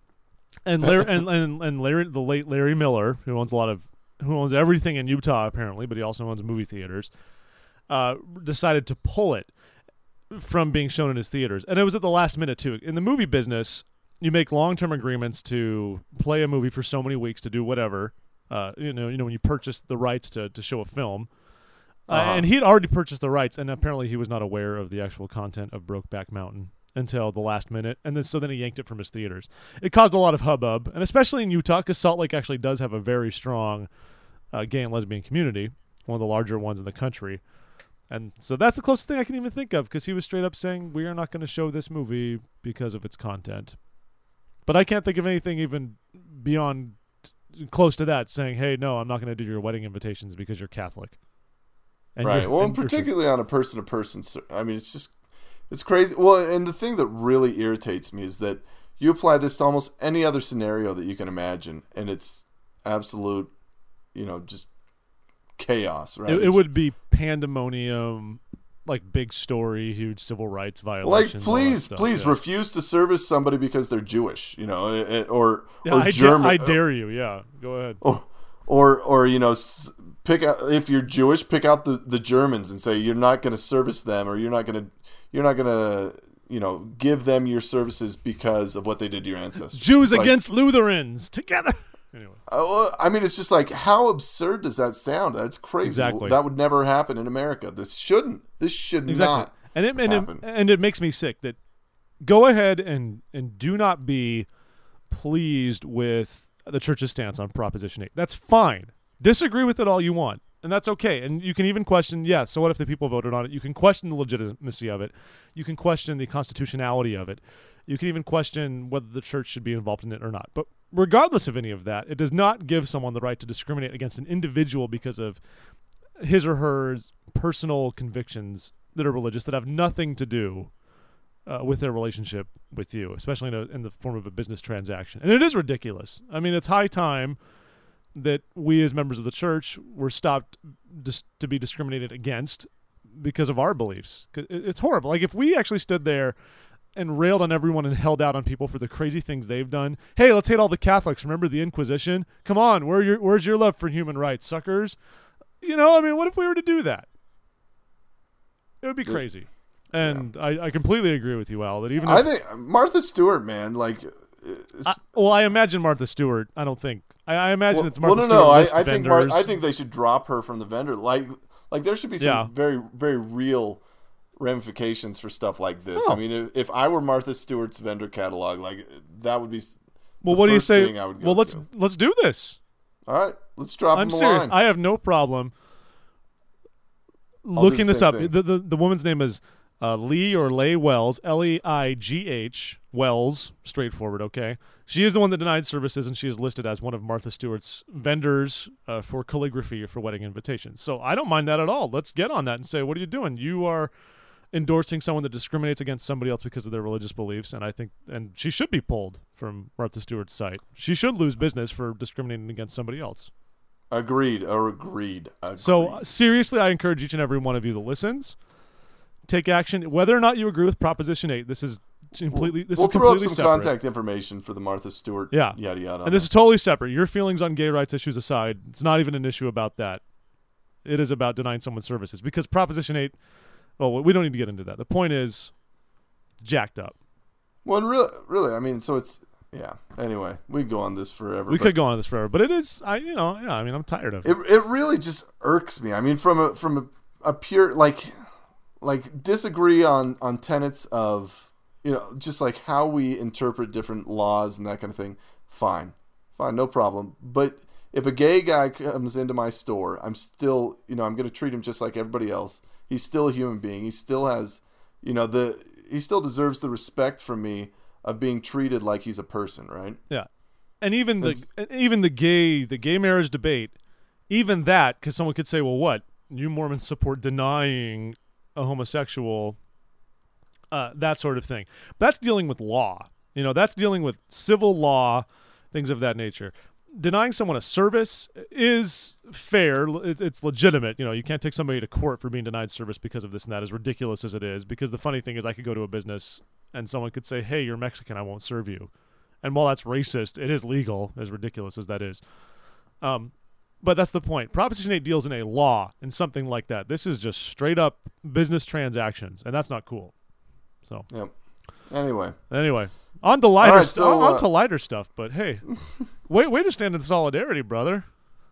[SPEAKER 1] and Larry, and, and and Larry, the late Larry Miller, who owns a lot of, who owns everything in Utah apparently, but he also owns movie theaters, uh, decided to pull it from being shown in his theaters, and it was at the last minute too. In the movie business, you make long-term agreements to play a movie for so many weeks to do whatever. Uh, you know, you know when you purchase the rights to to show a film. Uh,
[SPEAKER 2] Uh-huh.
[SPEAKER 1] and he'd already purchased the rights, and apparently he was not aware of the actual content of Brokeback Mountain until the last minute, and then so then he yanked it from his theaters. It caused a lot of hubbub, and especially in Utah, because Salt Lake actually does have a very strong uh, gay and lesbian community, one of the larger ones in the country. And so that's the closest thing I can even think of, because he was straight up saying, we are not going to show this movie because of its content. But I can't think of anything even beyond t- close to that, saying, hey, no, I'm not going to do your wedding invitations because you're Catholic. And
[SPEAKER 2] right.
[SPEAKER 1] you're-
[SPEAKER 2] Well,
[SPEAKER 1] and
[SPEAKER 2] and
[SPEAKER 1] you're-
[SPEAKER 2] particularly on a person-to-person. ser- I mean, it's just, it's crazy. Well, and the thing that really irritates me is that you apply this to almost any other scenario that you can imagine, and it's absolute, you know, just chaos, right?
[SPEAKER 1] It, it
[SPEAKER 2] It's-
[SPEAKER 1] would be pandemonium, like big story, huge civil rights
[SPEAKER 2] like,
[SPEAKER 1] violations. all that
[SPEAKER 2] please,
[SPEAKER 1] stuff,
[SPEAKER 2] please
[SPEAKER 1] yeah.
[SPEAKER 2] refuse to service somebody because they're Jewish, you know, it- it- or
[SPEAKER 1] Yeah,
[SPEAKER 2] or
[SPEAKER 1] I, da-
[SPEAKER 2] German,
[SPEAKER 1] I dare you. Yeah, go ahead.
[SPEAKER 2] or, or or you know, s- pick out if you're Jewish, pick out the, the Germans and say you're not going to service them, or you're not going to you're not going to you know give them your services because of what they did to your ancestors.
[SPEAKER 1] Jews
[SPEAKER 2] It's like,
[SPEAKER 1] against Lutherans together. Anyway,
[SPEAKER 2] uh, well, I mean, it's just like, how absurd does that sound? That's crazy.
[SPEAKER 1] Exactly.
[SPEAKER 2] That would never happen in America. This shouldn't. This should
[SPEAKER 1] exactly.
[SPEAKER 2] not.
[SPEAKER 1] And it, and it
[SPEAKER 2] happen.
[SPEAKER 1] and it makes me sick that go ahead and and do not be pleased with the church's stance on Proposition eight. That's fine. Disagree with it all you want, and that's okay. And you can even question, yes, so what if the people voted on it? You can question the legitimacy of it. You can question the constitutionality of it. You can even question whether the church should be involved in it or not. But regardless of any of that, it does not give someone the right to discriminate against an individual because of his or her personal convictions that are religious that have nothing to do uh, with their relationship with you, especially in, a, in the form of a business transaction. And it is ridiculous. I mean, it's high time that we as members of the church were stopped dis- to be discriminated against because of our beliefs. 'Cause it- It's horrible. Like if we actually stood there and railed on everyone and held out on people for the crazy things they've done. Hey, let's hate all the Catholics. Remember the Inquisition? Come on, where your where's your love for human rights, suckers? You know, I mean, what if we were to do that? It would be crazy. And yeah. I, I completely agree with you, Al, that even
[SPEAKER 2] I
[SPEAKER 1] if,
[SPEAKER 2] think Martha Stewart, man, like
[SPEAKER 1] I, well, I imagine Martha Stewart. I don't think I, I imagine
[SPEAKER 2] well,
[SPEAKER 1] it's Martha
[SPEAKER 2] well, no,
[SPEAKER 1] Stewart.
[SPEAKER 2] no,
[SPEAKER 1] list
[SPEAKER 2] I, I think Mar-
[SPEAKER 1] vendors.
[SPEAKER 2] I think they should drop her from the vendor. Like, like there should be some
[SPEAKER 1] Yeah.
[SPEAKER 2] very, very real ramifications for stuff like this.
[SPEAKER 1] Oh.
[SPEAKER 2] I mean, if, if I were Martha Stewart's vendor catalog, like that would be.
[SPEAKER 1] Well,
[SPEAKER 2] the
[SPEAKER 1] what do you
[SPEAKER 2] first
[SPEAKER 1] say?
[SPEAKER 2] thing I would go
[SPEAKER 1] Well, let's
[SPEAKER 2] to.
[SPEAKER 1] let's do this.
[SPEAKER 2] All right, let's drop
[SPEAKER 1] I'm
[SPEAKER 2] him a
[SPEAKER 1] serious.
[SPEAKER 2] line.
[SPEAKER 1] I have no problem
[SPEAKER 2] I'll
[SPEAKER 1] looking
[SPEAKER 2] do the
[SPEAKER 1] this
[SPEAKER 2] same
[SPEAKER 1] up.
[SPEAKER 2] thing.
[SPEAKER 1] The, the the woman's name is uh, Lee or Leigh Wells, L E I G H Wells, straightforward. Okay, she is the one that denied services, and she is listed as one of Martha Stewart's vendors uh, for calligraphy for wedding invitations. So I don't mind that at all. Let's get on that and say, what are you doing? You are endorsing someone that discriminates against somebody else because of their religious beliefs, and I think, and she should be pulled from Martha Stewart's site. She should lose business for discriminating against somebody else.
[SPEAKER 2] Agreed. Or agreed. agreed.
[SPEAKER 1] So uh, seriously, I encourage each and every one of you that listens, take action. Whether or not you agree with Proposition eight, this is completely this
[SPEAKER 2] we'll
[SPEAKER 1] is
[SPEAKER 2] throw up
[SPEAKER 1] completely
[SPEAKER 2] some
[SPEAKER 1] separate.
[SPEAKER 2] contact information for the Martha Stewart.
[SPEAKER 1] Yeah.
[SPEAKER 2] Yada yada.
[SPEAKER 1] And this is totally separate. Your feelings on gay rights issues aside, it's not even an issue about that. It is about denying someone services because Proposition eight. Well, we don't need to get into that. The point is, jacked up.
[SPEAKER 2] Well, and really, really, I mean, so it's yeah. Anyway, we go on this forever.
[SPEAKER 1] We
[SPEAKER 2] but
[SPEAKER 1] could go on this forever, but it is, I you know, yeah. I mean, I'm tired of it.
[SPEAKER 2] It it really just irks me. I mean, from a from a, a pure like like disagree on on tenets of you know just like how we interpret different laws and that kind of thing. Fine, fine, no problem. But if a gay guy comes into my store, I'm still you know I'm going to treat him just like everybody else. He's still a human being. He still has, you know, the he still deserves the respect from me of being treated like he's a person, right?
[SPEAKER 1] Yeah, and even
[SPEAKER 2] It's-
[SPEAKER 1] the and even the gay the gay marriage debate, even that, because someone could say, well, what you Mormons support denying a homosexual, uh, that sort of thing. That's dealing with law. You know, that's dealing with civil law, things of that nature. Denying someone a service is fair. It- It's legitimate. You know, you can't take somebody to court for being denied service because of this and that, as ridiculous as it is. Because the funny thing is, I could go to a business and someone could say, hey, you're Mexican, I won't serve you. And while that's racist, it is legal, as ridiculous as that is. Um, but that's the point. Proposition eight deals in a law and something like that. This is just straight up business transactions, and that's not cool. So,
[SPEAKER 2] Yep. Anyway,
[SPEAKER 1] anyway, on to lighter,
[SPEAKER 2] All right,
[SPEAKER 1] st-
[SPEAKER 2] so,
[SPEAKER 1] on, on
[SPEAKER 2] uh,
[SPEAKER 1] to lighter stuff. But hey, way way to stand in solidarity, brother.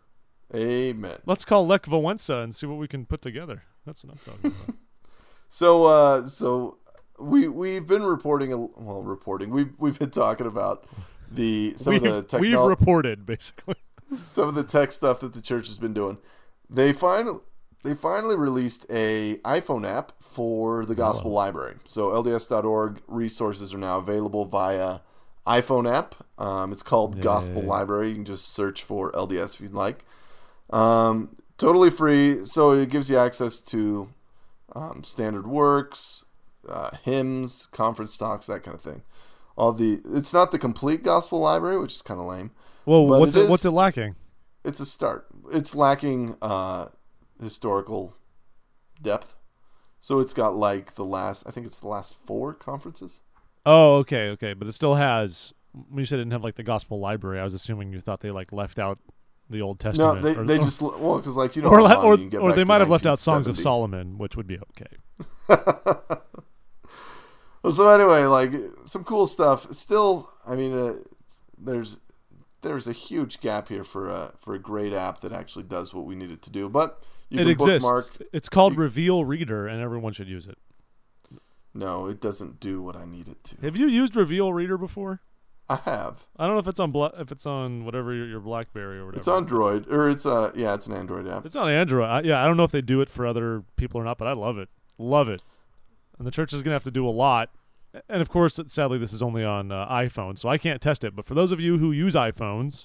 [SPEAKER 2] amen.
[SPEAKER 1] Let's call Lech Wałęsa and see what we can put together. That's what I'm talking about.
[SPEAKER 2] So, uh, so we we've been reporting, a, well, reporting. We've we've been talking about the some
[SPEAKER 1] we've,
[SPEAKER 2] of the
[SPEAKER 1] we've
[SPEAKER 2] technology.
[SPEAKER 1] reported basically.
[SPEAKER 2] Some of the tech stuff that the church has been doing. They finally they finally released a iPhone app for the Gospel Library. So L D S dot org resources are now available via iPhone app. Um, it's called
[SPEAKER 1] Yay.
[SPEAKER 2] Gospel Library. You can just search for L D S if you'd like. Um, totally free. So it gives you access to um, standard works, uh, hymns, conference talks, that kind of thing. All the it's not the complete Gospel Library, which is kind of lame.
[SPEAKER 1] Well,
[SPEAKER 2] But
[SPEAKER 1] what's
[SPEAKER 2] it
[SPEAKER 1] it,
[SPEAKER 2] is-
[SPEAKER 1] what's it lacking?
[SPEAKER 2] It's a start. It's lacking uh, historical depth. So it's got like the last, I think it's the last four conferences.
[SPEAKER 1] Oh, okay, okay, but it still has. When you said it didn't have like the Gospel Library, I was assuming you thought they like left out the Old
[SPEAKER 2] No,
[SPEAKER 1] Testament.
[SPEAKER 2] they
[SPEAKER 1] or,
[SPEAKER 2] they
[SPEAKER 1] or-
[SPEAKER 2] just well because like you know
[SPEAKER 1] or, le-
[SPEAKER 2] online
[SPEAKER 1] or,
[SPEAKER 2] you can get
[SPEAKER 1] or
[SPEAKER 2] back
[SPEAKER 1] they
[SPEAKER 2] to
[SPEAKER 1] might have left out Songs of
[SPEAKER 2] nineteen
[SPEAKER 1] Solomon, which would be okay.
[SPEAKER 2] seventy. Well, so anyway, like some cool stuff. Still, I mean, uh, there's there's a huge gap here for a for a great app that actually does what we need it to do. But you
[SPEAKER 1] It
[SPEAKER 2] can
[SPEAKER 1] exists.
[SPEAKER 2] bookmark.
[SPEAKER 1] It's called
[SPEAKER 2] you-
[SPEAKER 1] Reveal Reader, and everyone should use it.
[SPEAKER 2] No, it doesn't do what I need it to.
[SPEAKER 1] Have you used Reveal Reader before?
[SPEAKER 2] I have.
[SPEAKER 1] I don't know if it's on Bla- if it's on whatever your, your BlackBerry or whatever.
[SPEAKER 2] It's on Droid, or it's uh yeah, it's an Android app.
[SPEAKER 1] It's on Android. I, yeah, I don't know if they do it for other people or not, but I love it. Love it. And the church is going to have to do a lot. And of course, sadly, this is only on uh, iPhone, so I can't test it. But for those of you who use iPhones,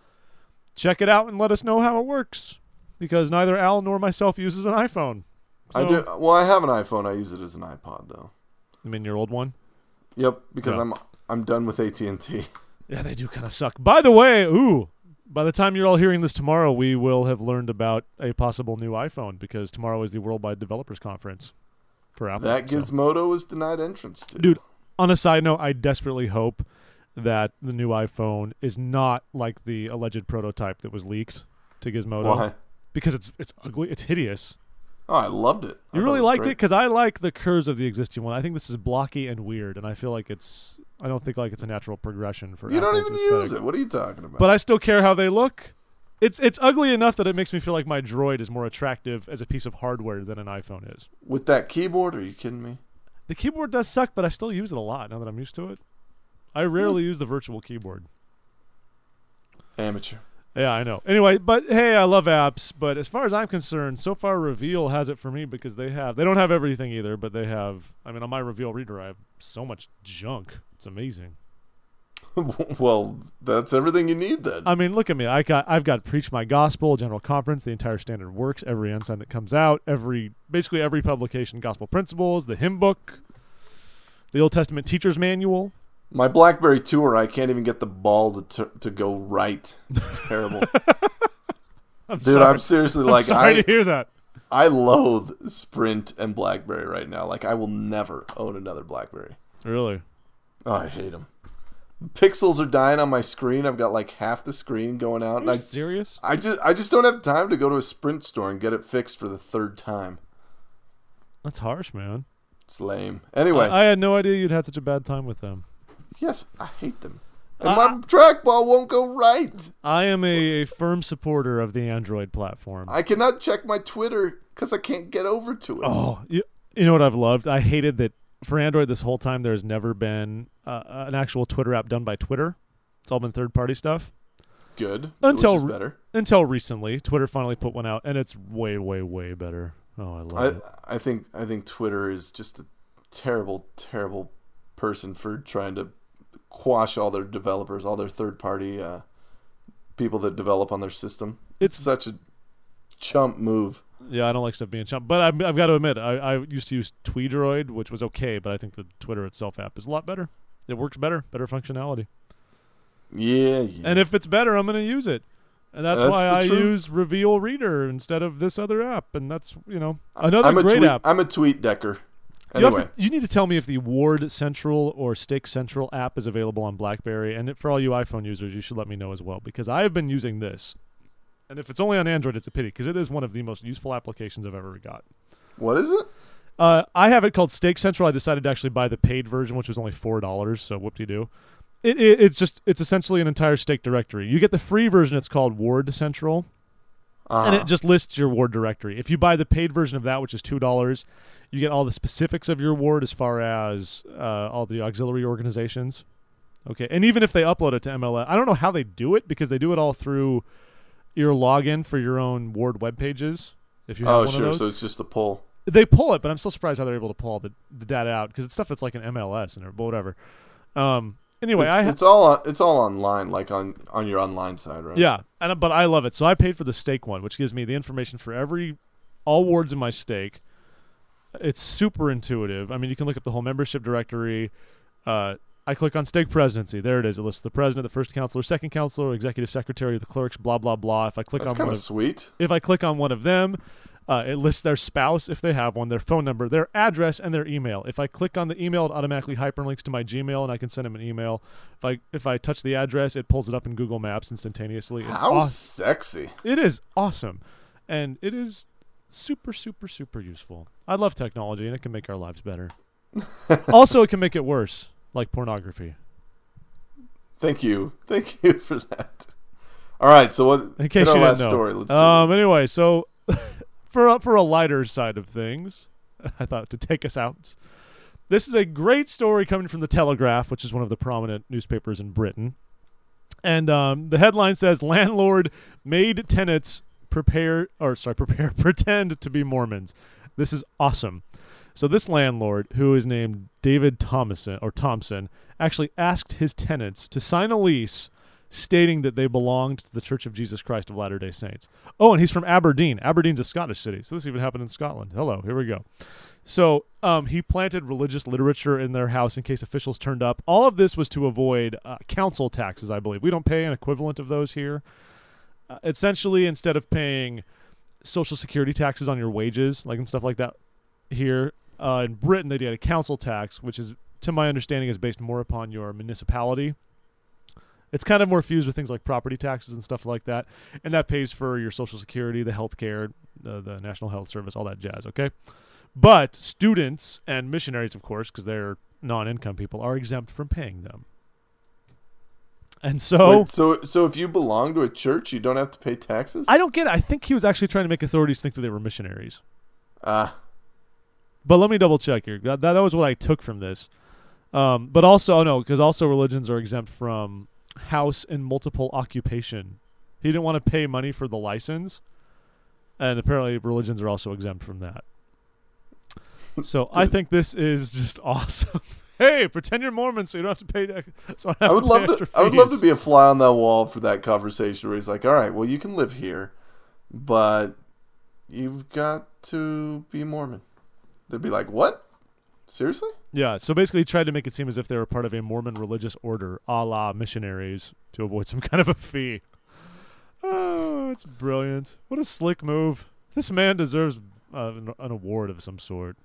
[SPEAKER 1] check it out and let us know how it works. Because neither Al nor myself uses an iPhone.
[SPEAKER 2] I
[SPEAKER 1] So-
[SPEAKER 2] do. Well, I have an iPhone. I use it as an iPod though.
[SPEAKER 1] I mean, your old one?
[SPEAKER 2] Yep, because
[SPEAKER 1] Yeah.
[SPEAKER 2] I'm I'm done with A T and T.
[SPEAKER 1] Yeah, they do kind of suck. By the way, ooh, by the time you're all hearing this tomorrow, we will have learned about a possible new iPhone because tomorrow is the Worldwide Developers Conference for Apple.
[SPEAKER 2] That
[SPEAKER 1] so.
[SPEAKER 2] Gizmodo is denied entrance to.
[SPEAKER 1] Dude, on a side note, I desperately hope that the new iPhone is not like the alleged prototype that was leaked to Gizmodo.
[SPEAKER 2] Why?
[SPEAKER 1] Because it's it's ugly. It's hideous.
[SPEAKER 2] Oh, I loved it. I
[SPEAKER 1] You really
[SPEAKER 2] thought
[SPEAKER 1] liked
[SPEAKER 2] was
[SPEAKER 1] it?
[SPEAKER 2] great.
[SPEAKER 1] Because I like the curves of the existing one. I think this is blocky and weird, and I feel like it's... I don't think like it's a natural progression for
[SPEAKER 2] You don't
[SPEAKER 1] Apple's
[SPEAKER 2] even
[SPEAKER 1] aesthetic.
[SPEAKER 2] use it. What are you talking about?
[SPEAKER 1] But I still care how they look. It's it's ugly enough that it makes me feel like my Droid is more attractive as a piece of hardware than an iPhone is.
[SPEAKER 2] With that keyboard, are you kidding me?
[SPEAKER 1] The keyboard does suck, but I still use it a lot now that I'm used to it. I rarely
[SPEAKER 2] Hmm.
[SPEAKER 1] use the virtual keyboard.
[SPEAKER 2] Amateur.
[SPEAKER 1] Yeah, I know. Anyway, but hey, I love apps, but as far as I'm concerned, so far Reveal has it for me because they have, they don't have everything either, but they have, I mean, on my Reveal reader, I have so much junk. It's amazing.
[SPEAKER 2] Well, that's everything you need then.
[SPEAKER 1] I mean, look at me. I got, I've got Preach My Gospel, General Conference, the entire Standard Works, every ensign that comes out, every, basically every publication, Gospel Principles, the hymn book, the Old Testament Teacher's Manual.
[SPEAKER 2] My BlackBerry Tour, I can't even get the ball to t- to go right. It's terrible.
[SPEAKER 1] I'm
[SPEAKER 2] Dude,
[SPEAKER 1] sorry.
[SPEAKER 2] I'm seriously
[SPEAKER 1] I'm
[SPEAKER 2] like
[SPEAKER 1] sorry
[SPEAKER 2] I
[SPEAKER 1] to hear that.
[SPEAKER 2] I loathe Sprint and BlackBerry right now. Like I will never own another BlackBerry.
[SPEAKER 1] Really?
[SPEAKER 2] Oh, I hate them. Pixels are dying on my screen. I've got like half the screen going out,
[SPEAKER 1] Are
[SPEAKER 2] and
[SPEAKER 1] you
[SPEAKER 2] I
[SPEAKER 1] serious?
[SPEAKER 2] I just I just don't have time to go to a Sprint store and get it fixed for the third time.
[SPEAKER 1] That's harsh, man.
[SPEAKER 2] It's lame. Anyway,
[SPEAKER 1] I, I had no idea you'd had such a bad time with them.
[SPEAKER 2] yes, I hate them. And
[SPEAKER 1] Uh,
[SPEAKER 2] my trackball won't go right.
[SPEAKER 1] I am a, a firm supporter of the Android platform.
[SPEAKER 2] I cannot check my Twitter because I can't get over to it.
[SPEAKER 1] oh, you, you know what I've loved? I hated that for Android this whole time there has never been uh, an actual Twitter app done by Twitter. It's all been third-party stuff.
[SPEAKER 2] Good.
[SPEAKER 1] Until-
[SPEAKER 2] which is better.
[SPEAKER 1] Until recently, Twitter finally put one out, and it's way, way, way better. Oh, I love
[SPEAKER 2] I
[SPEAKER 1] it.
[SPEAKER 2] I think I think Twitter is just a terrible, terrible person for trying to quash all their developers, all their third party uh, people that develop on their system. It's,
[SPEAKER 1] It's-
[SPEAKER 2] such a chump move.
[SPEAKER 1] Yeah, I don't like stuff being chumped. But I've, I've got to admit, I, I used to use Tweedroid, which was okay, but I think the Twitter itself app is a lot better. It works better, better functionality.
[SPEAKER 2] Yeah, yeah.
[SPEAKER 1] And if it's better, I'm going to use it. And that's,
[SPEAKER 2] That's
[SPEAKER 1] why
[SPEAKER 2] the
[SPEAKER 1] I
[SPEAKER 2] truth.
[SPEAKER 1] use Reveal Reader instead of this other app. And that's, you know, another
[SPEAKER 2] I'm a
[SPEAKER 1] great
[SPEAKER 2] tweet,
[SPEAKER 1] app.
[SPEAKER 2] I'm a tweet decker.
[SPEAKER 1] You, have
[SPEAKER 2] Anyway,
[SPEAKER 1] to, you need to tell me if the Ward Central or Stake Central app is available on BlackBerry. And it, for all you iPhone users, you should let me know as well. Because I have been using this. And if it's only on Android, it's a pity. Because it is one of the most useful applications I've ever got.
[SPEAKER 2] what is it?
[SPEAKER 1] Uh, I have it called Stake Central. I decided to actually buy the paid version, which was only four dollars. So whoop-de-doo. It, it, it's just it's essentially an entire stake directory. You get the free version. It's called Ward Central,
[SPEAKER 2] Uh-huh.
[SPEAKER 1] and it just lists your ward directory. If you buy the paid version of that, which is two dollars, you get all the specifics of your ward as far as uh, all the auxiliary organizations. Okay, and even if they upload it to M L S, I don't know how they do it because they do it all through your login for your own ward web pages. If you have
[SPEAKER 2] oh,
[SPEAKER 1] one
[SPEAKER 2] sure.
[SPEAKER 1] of those.
[SPEAKER 2] So it's just a pull.
[SPEAKER 1] They pull it, but I'm still surprised how they're able to pull all the, the data out because it's stuff that's like an M L S and or whatever. Um, anyway,
[SPEAKER 2] it's,
[SPEAKER 1] I ha-
[SPEAKER 2] it's all on, it's all online, like on on your online side, right?
[SPEAKER 1] yeah, and but I love it. So I paid for the stake one, which gives me the information for every all wards in my stake. It's super intuitive. I mean, you can look up the whole membership directory. Uh, I click on stake presidency. There it is. It lists the president, the first counselor, second counselor, executive secretary, the clerks, blah blah blah. If I click
[SPEAKER 2] That's
[SPEAKER 1] on
[SPEAKER 2] kind
[SPEAKER 1] one
[SPEAKER 2] of
[SPEAKER 1] of,
[SPEAKER 2] sweet.
[SPEAKER 1] if I click on one of them. Uh, it lists their spouse if they have one, their phone number, their address, and their email. If I click on the email, it automatically hyperlinks to my Gmail, and I can send them an email. If I if I touch the address, it pulls it up in Google Maps instantaneously. It's
[SPEAKER 2] How
[SPEAKER 1] aw-
[SPEAKER 2] sexy.
[SPEAKER 1] It is awesome, and it is super, super, super useful. I love technology, and it can make our lives better. Also, it can make it worse, like pornography.
[SPEAKER 2] Thank you. Thank you for that. All right, so what
[SPEAKER 1] In case
[SPEAKER 2] hit our
[SPEAKER 1] you
[SPEAKER 2] last
[SPEAKER 1] didn't know.
[SPEAKER 2] story. Let's do
[SPEAKER 1] um,
[SPEAKER 2] it.
[SPEAKER 1] Anyway, so for a, for a lighter side of things, I thought to take us out. This is a great story coming from the Telegraph, which is one of the prominent newspapers in Britain. And um, the headline says, "Landlord made tenants prepare, or sorry, prepare, pretend to be Mormons." This is awesome. So this landlord, who is named David Thomason or Thompson, actually asked his tenants to sign a lease stating that they belonged to the Church of Jesus Christ of Latter-day Saints. Oh, and he's from Aberdeen. Aberdeen's a Scottish city, so this even happened in Scotland. Hello, here we go. So um, he planted religious literature in their house in case officials turned up. All of this was to avoid uh, council taxes, I believe. We don't pay an equivalent of those here. Uh, essentially, instead of paying Social Security taxes on your wages, like and stuff like that, here uh, in Britain they did a council tax, which is, to my understanding, is based more upon your municipality. It's kind of more fused with things like property taxes and stuff like that, and that pays for your Social Security, the health care, the, the National Health Service, all that jazz, okay? But students and missionaries, of course, because they're non-income people, are exempt from paying them. And so,
[SPEAKER 2] Wait, so, so if you belong to a church, you don't have to pay taxes?
[SPEAKER 1] I don't get it. I think he was actually trying to make authorities think that they were missionaries.
[SPEAKER 2] Ah,
[SPEAKER 1] But let me double check here. That, that was what I took from this. Um, but also, oh no, because also religions are exempt from house and multiple occupation. He didn't want to pay money for the license, and apparently religions are also exempt from that. So I think this is just awesome. Hey, pretend you're Mormon so you don't have to pay. To, so I, have
[SPEAKER 2] I would
[SPEAKER 1] to
[SPEAKER 2] love
[SPEAKER 1] pay
[SPEAKER 2] to.
[SPEAKER 1] extra
[SPEAKER 2] I would love
[SPEAKER 1] fees.
[SPEAKER 2] to be a fly on that wall for that conversation where he's like, "All right, well, you can live here, but you've got to be Mormon." They'd be like, "What? Seriously?"
[SPEAKER 1] Yeah. So basically, he tried to make it seem as if they were part of a Mormon religious order, a la missionaries, to avoid some kind of a fee. Oh, it's brilliant! What a slick move. This man deserves uh, an, an award of some sort.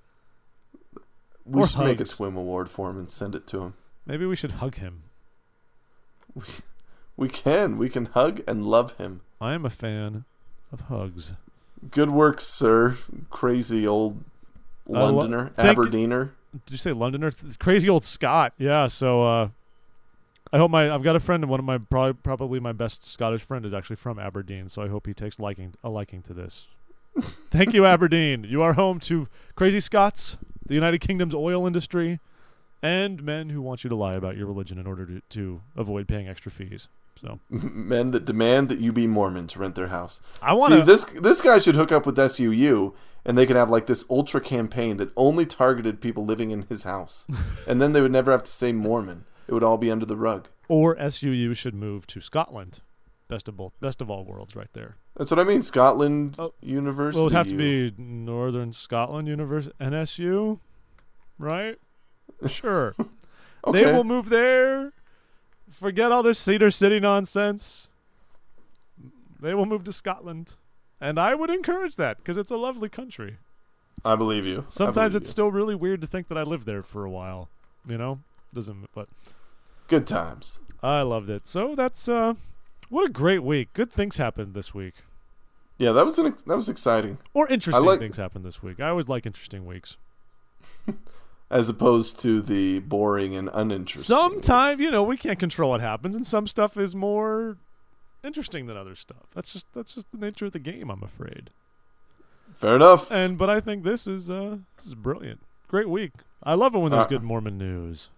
[SPEAKER 2] We
[SPEAKER 1] Or
[SPEAKER 2] should make a
[SPEAKER 1] hugs.
[SPEAKER 2] swim award for him and send it to him.
[SPEAKER 1] Maybe we should hug him.
[SPEAKER 2] We, we can. We can hug and love him.
[SPEAKER 1] I am a fan of hugs.
[SPEAKER 2] Good work, sir. Crazy old
[SPEAKER 1] I lo-
[SPEAKER 2] Londoner,
[SPEAKER 1] thank-
[SPEAKER 2] Aberdeaner.
[SPEAKER 1] Did you say Londoner? Th- Crazy old Scot. Yeah. So uh, I hope my I've got a friend, and one of my probably probably my best Scottish friend is actually from Aberdeen. So I hope he takes liking a liking to this. Thank you, Aberdeen. You are home to crazy Scots, the United Kingdom's oil industry, and men who want you to lie about your religion in order to, to avoid paying extra fees. So
[SPEAKER 2] Men that demand that you be Mormon to rent their house.
[SPEAKER 1] I want
[SPEAKER 2] See,
[SPEAKER 1] to.
[SPEAKER 2] this this guy should hook up with S U U, and they could have like this ultra campaign that only targeted people living in his house, and then they would never have to say Mormon. It would all be under the rug.
[SPEAKER 1] Or S U U should move to Scotland. Best of both, best of all worlds, right there.
[SPEAKER 2] That's what I mean. Scotland
[SPEAKER 1] Oh,
[SPEAKER 2] University.
[SPEAKER 1] Well, it would have to be Northern Scotland University, N S U, right? Sure.
[SPEAKER 2] Okay.
[SPEAKER 1] They will move there. Forget all this Cedar City nonsense. They will move to Scotland. And I would encourage that because it's a lovely country.
[SPEAKER 2] I believe you. I
[SPEAKER 1] Sometimes
[SPEAKER 2] believe
[SPEAKER 1] it's
[SPEAKER 2] you.
[SPEAKER 1] still really weird to think that I lived there for a while. You know? Doesn't, but
[SPEAKER 2] Good times.
[SPEAKER 1] I loved it. So that's, uh, what a great week. Good things happened this week.
[SPEAKER 2] Yeah, that was an ex- that was exciting.
[SPEAKER 1] Or interesting
[SPEAKER 2] like-
[SPEAKER 1] things happened this week. I always like interesting weeks.
[SPEAKER 2] As opposed to the boring and uninteresting.
[SPEAKER 1] Sometimes, you know, we can't control what happens, and some stuff is more interesting than other stuff. That's just that's just the nature of the game, I'm afraid.
[SPEAKER 2] Fair enough.
[SPEAKER 1] And but I think this is uh this is brilliant. Great week. I love it when there's
[SPEAKER 2] Uh,
[SPEAKER 1] good Mormon news.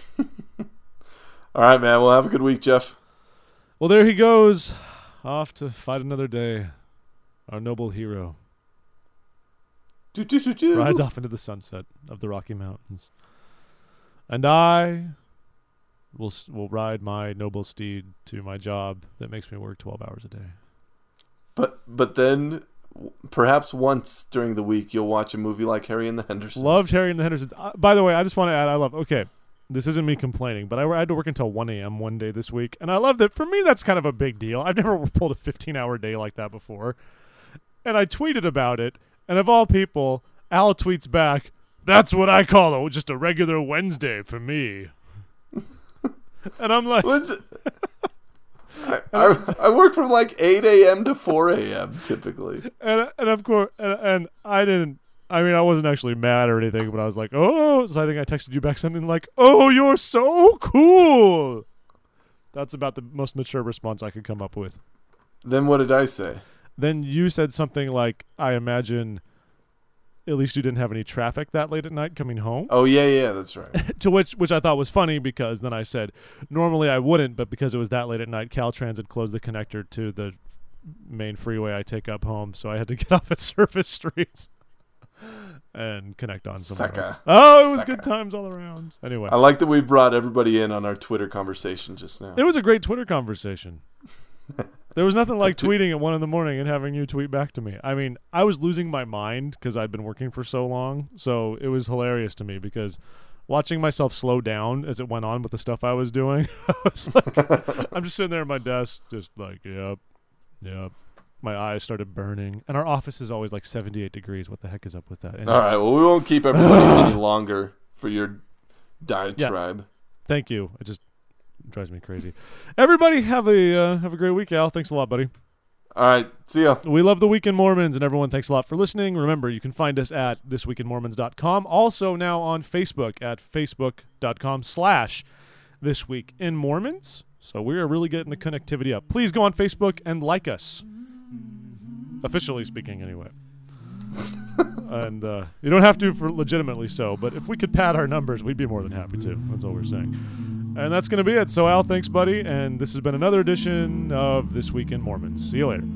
[SPEAKER 2] All right, man. Well, have a good week, Jeff.
[SPEAKER 1] Well, there he goes, off to fight another day. Our noble hero
[SPEAKER 2] Do, do, do, do.
[SPEAKER 1] rides off into the sunset of the Rocky Mountains, and I will s- will ride my noble steed to my job that makes me work twelve hours a day.
[SPEAKER 2] But but then w- perhaps once during the week you'll watch a movie like Harry and the Hendersons.
[SPEAKER 1] Loved Harry and the Hendersons. Uh, by the way, I just want to add, I love. Okay, this isn't me complaining, but I, I had to work until one a.m. one day this week, and I loved it. For me, that's kind of a big deal. I've never pulled a fifteen-hour day like that before, and I tweeted about it. And of all people, Al tweets back, "That's what I call a, just a regular Wednesday for me." And I'm like,
[SPEAKER 2] What's it? I, I, I work from like eight a.m. to four a.m. typically.
[SPEAKER 1] and and of course, and, and I didn't. I mean, I wasn't actually mad or anything, but I was like, "Oh!" So I think I texted you back something like, "Oh, you're so cool." That's about the most mature response I could come up with.
[SPEAKER 2] Then what did I say?
[SPEAKER 1] Then you said something like, "I imagine at least you didn't have any traffic that late at night coming home."
[SPEAKER 2] Oh yeah, yeah, that's right.
[SPEAKER 1] To which which I thought was funny because then I said, normally I wouldn't, but because it was that late at night, Caltrans had closed the connector to the main freeway I take up home, so I had to get off at surface streets and connect on somewhere
[SPEAKER 2] Sucker.
[SPEAKER 1] else. Oh, it was
[SPEAKER 2] Sucker.
[SPEAKER 1] good times all around. Anyway,
[SPEAKER 2] I like that we brought everybody in on our Twitter conversation just now.
[SPEAKER 1] it was a great Twitter conversation. There was nothing like tweeting at one in the morning and having you tweet back to me. I mean, I was losing my mind because I'd been working for so long. So it was hilarious to me because watching myself slow down as it went on with the stuff I was doing, I was like, I'm just sitting there at my desk, just like, yep, Yeah. My eyes started burning. And our office is always like seventy-eight degrees. What the heck is up with that? Anyway.
[SPEAKER 2] All right. Well, we won't keep everybody any longer for your diatribe.
[SPEAKER 1] Yeah. Thank you. It just drives me crazy. Everybody have a uh, have a great week, Al. Thanks a lot, buddy.
[SPEAKER 2] All right. See ya.
[SPEAKER 1] We love the Week in Mormons, and everyone, thanks a lot for listening. Remember, you can find us at this week in mormons dot com. Also now on Facebook at facebook.com slash This Week in Mormons. So we are really getting the connectivity up. Please go on Facebook and like us. Officially speaking, anyway. And uh, you don't have to for legitimately so, but if we could pad our numbers, we'd be more than happy to. That's all we're saying. And that's going to be it. So, Al, thanks, buddy. And this has been another edition of This Week in Mormons. See you later.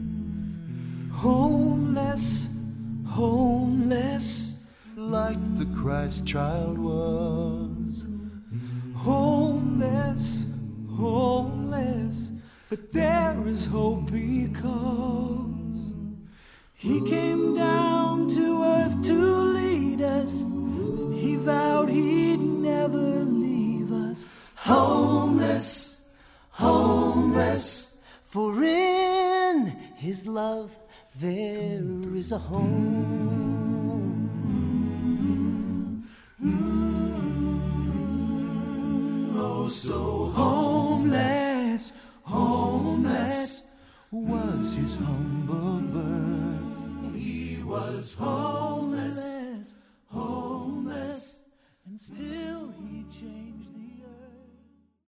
[SPEAKER 3] Homeless, homeless, like the Christ child was. Homeless, homeless, but there is hope because He came down to earth to lead us, and He vowed He'd never leave us. Homeless, homeless, for in His love there is a home. Mm-hmm. Oh, so homeless, homeless was His humble birth. He was homeless, homeless, and still He changed the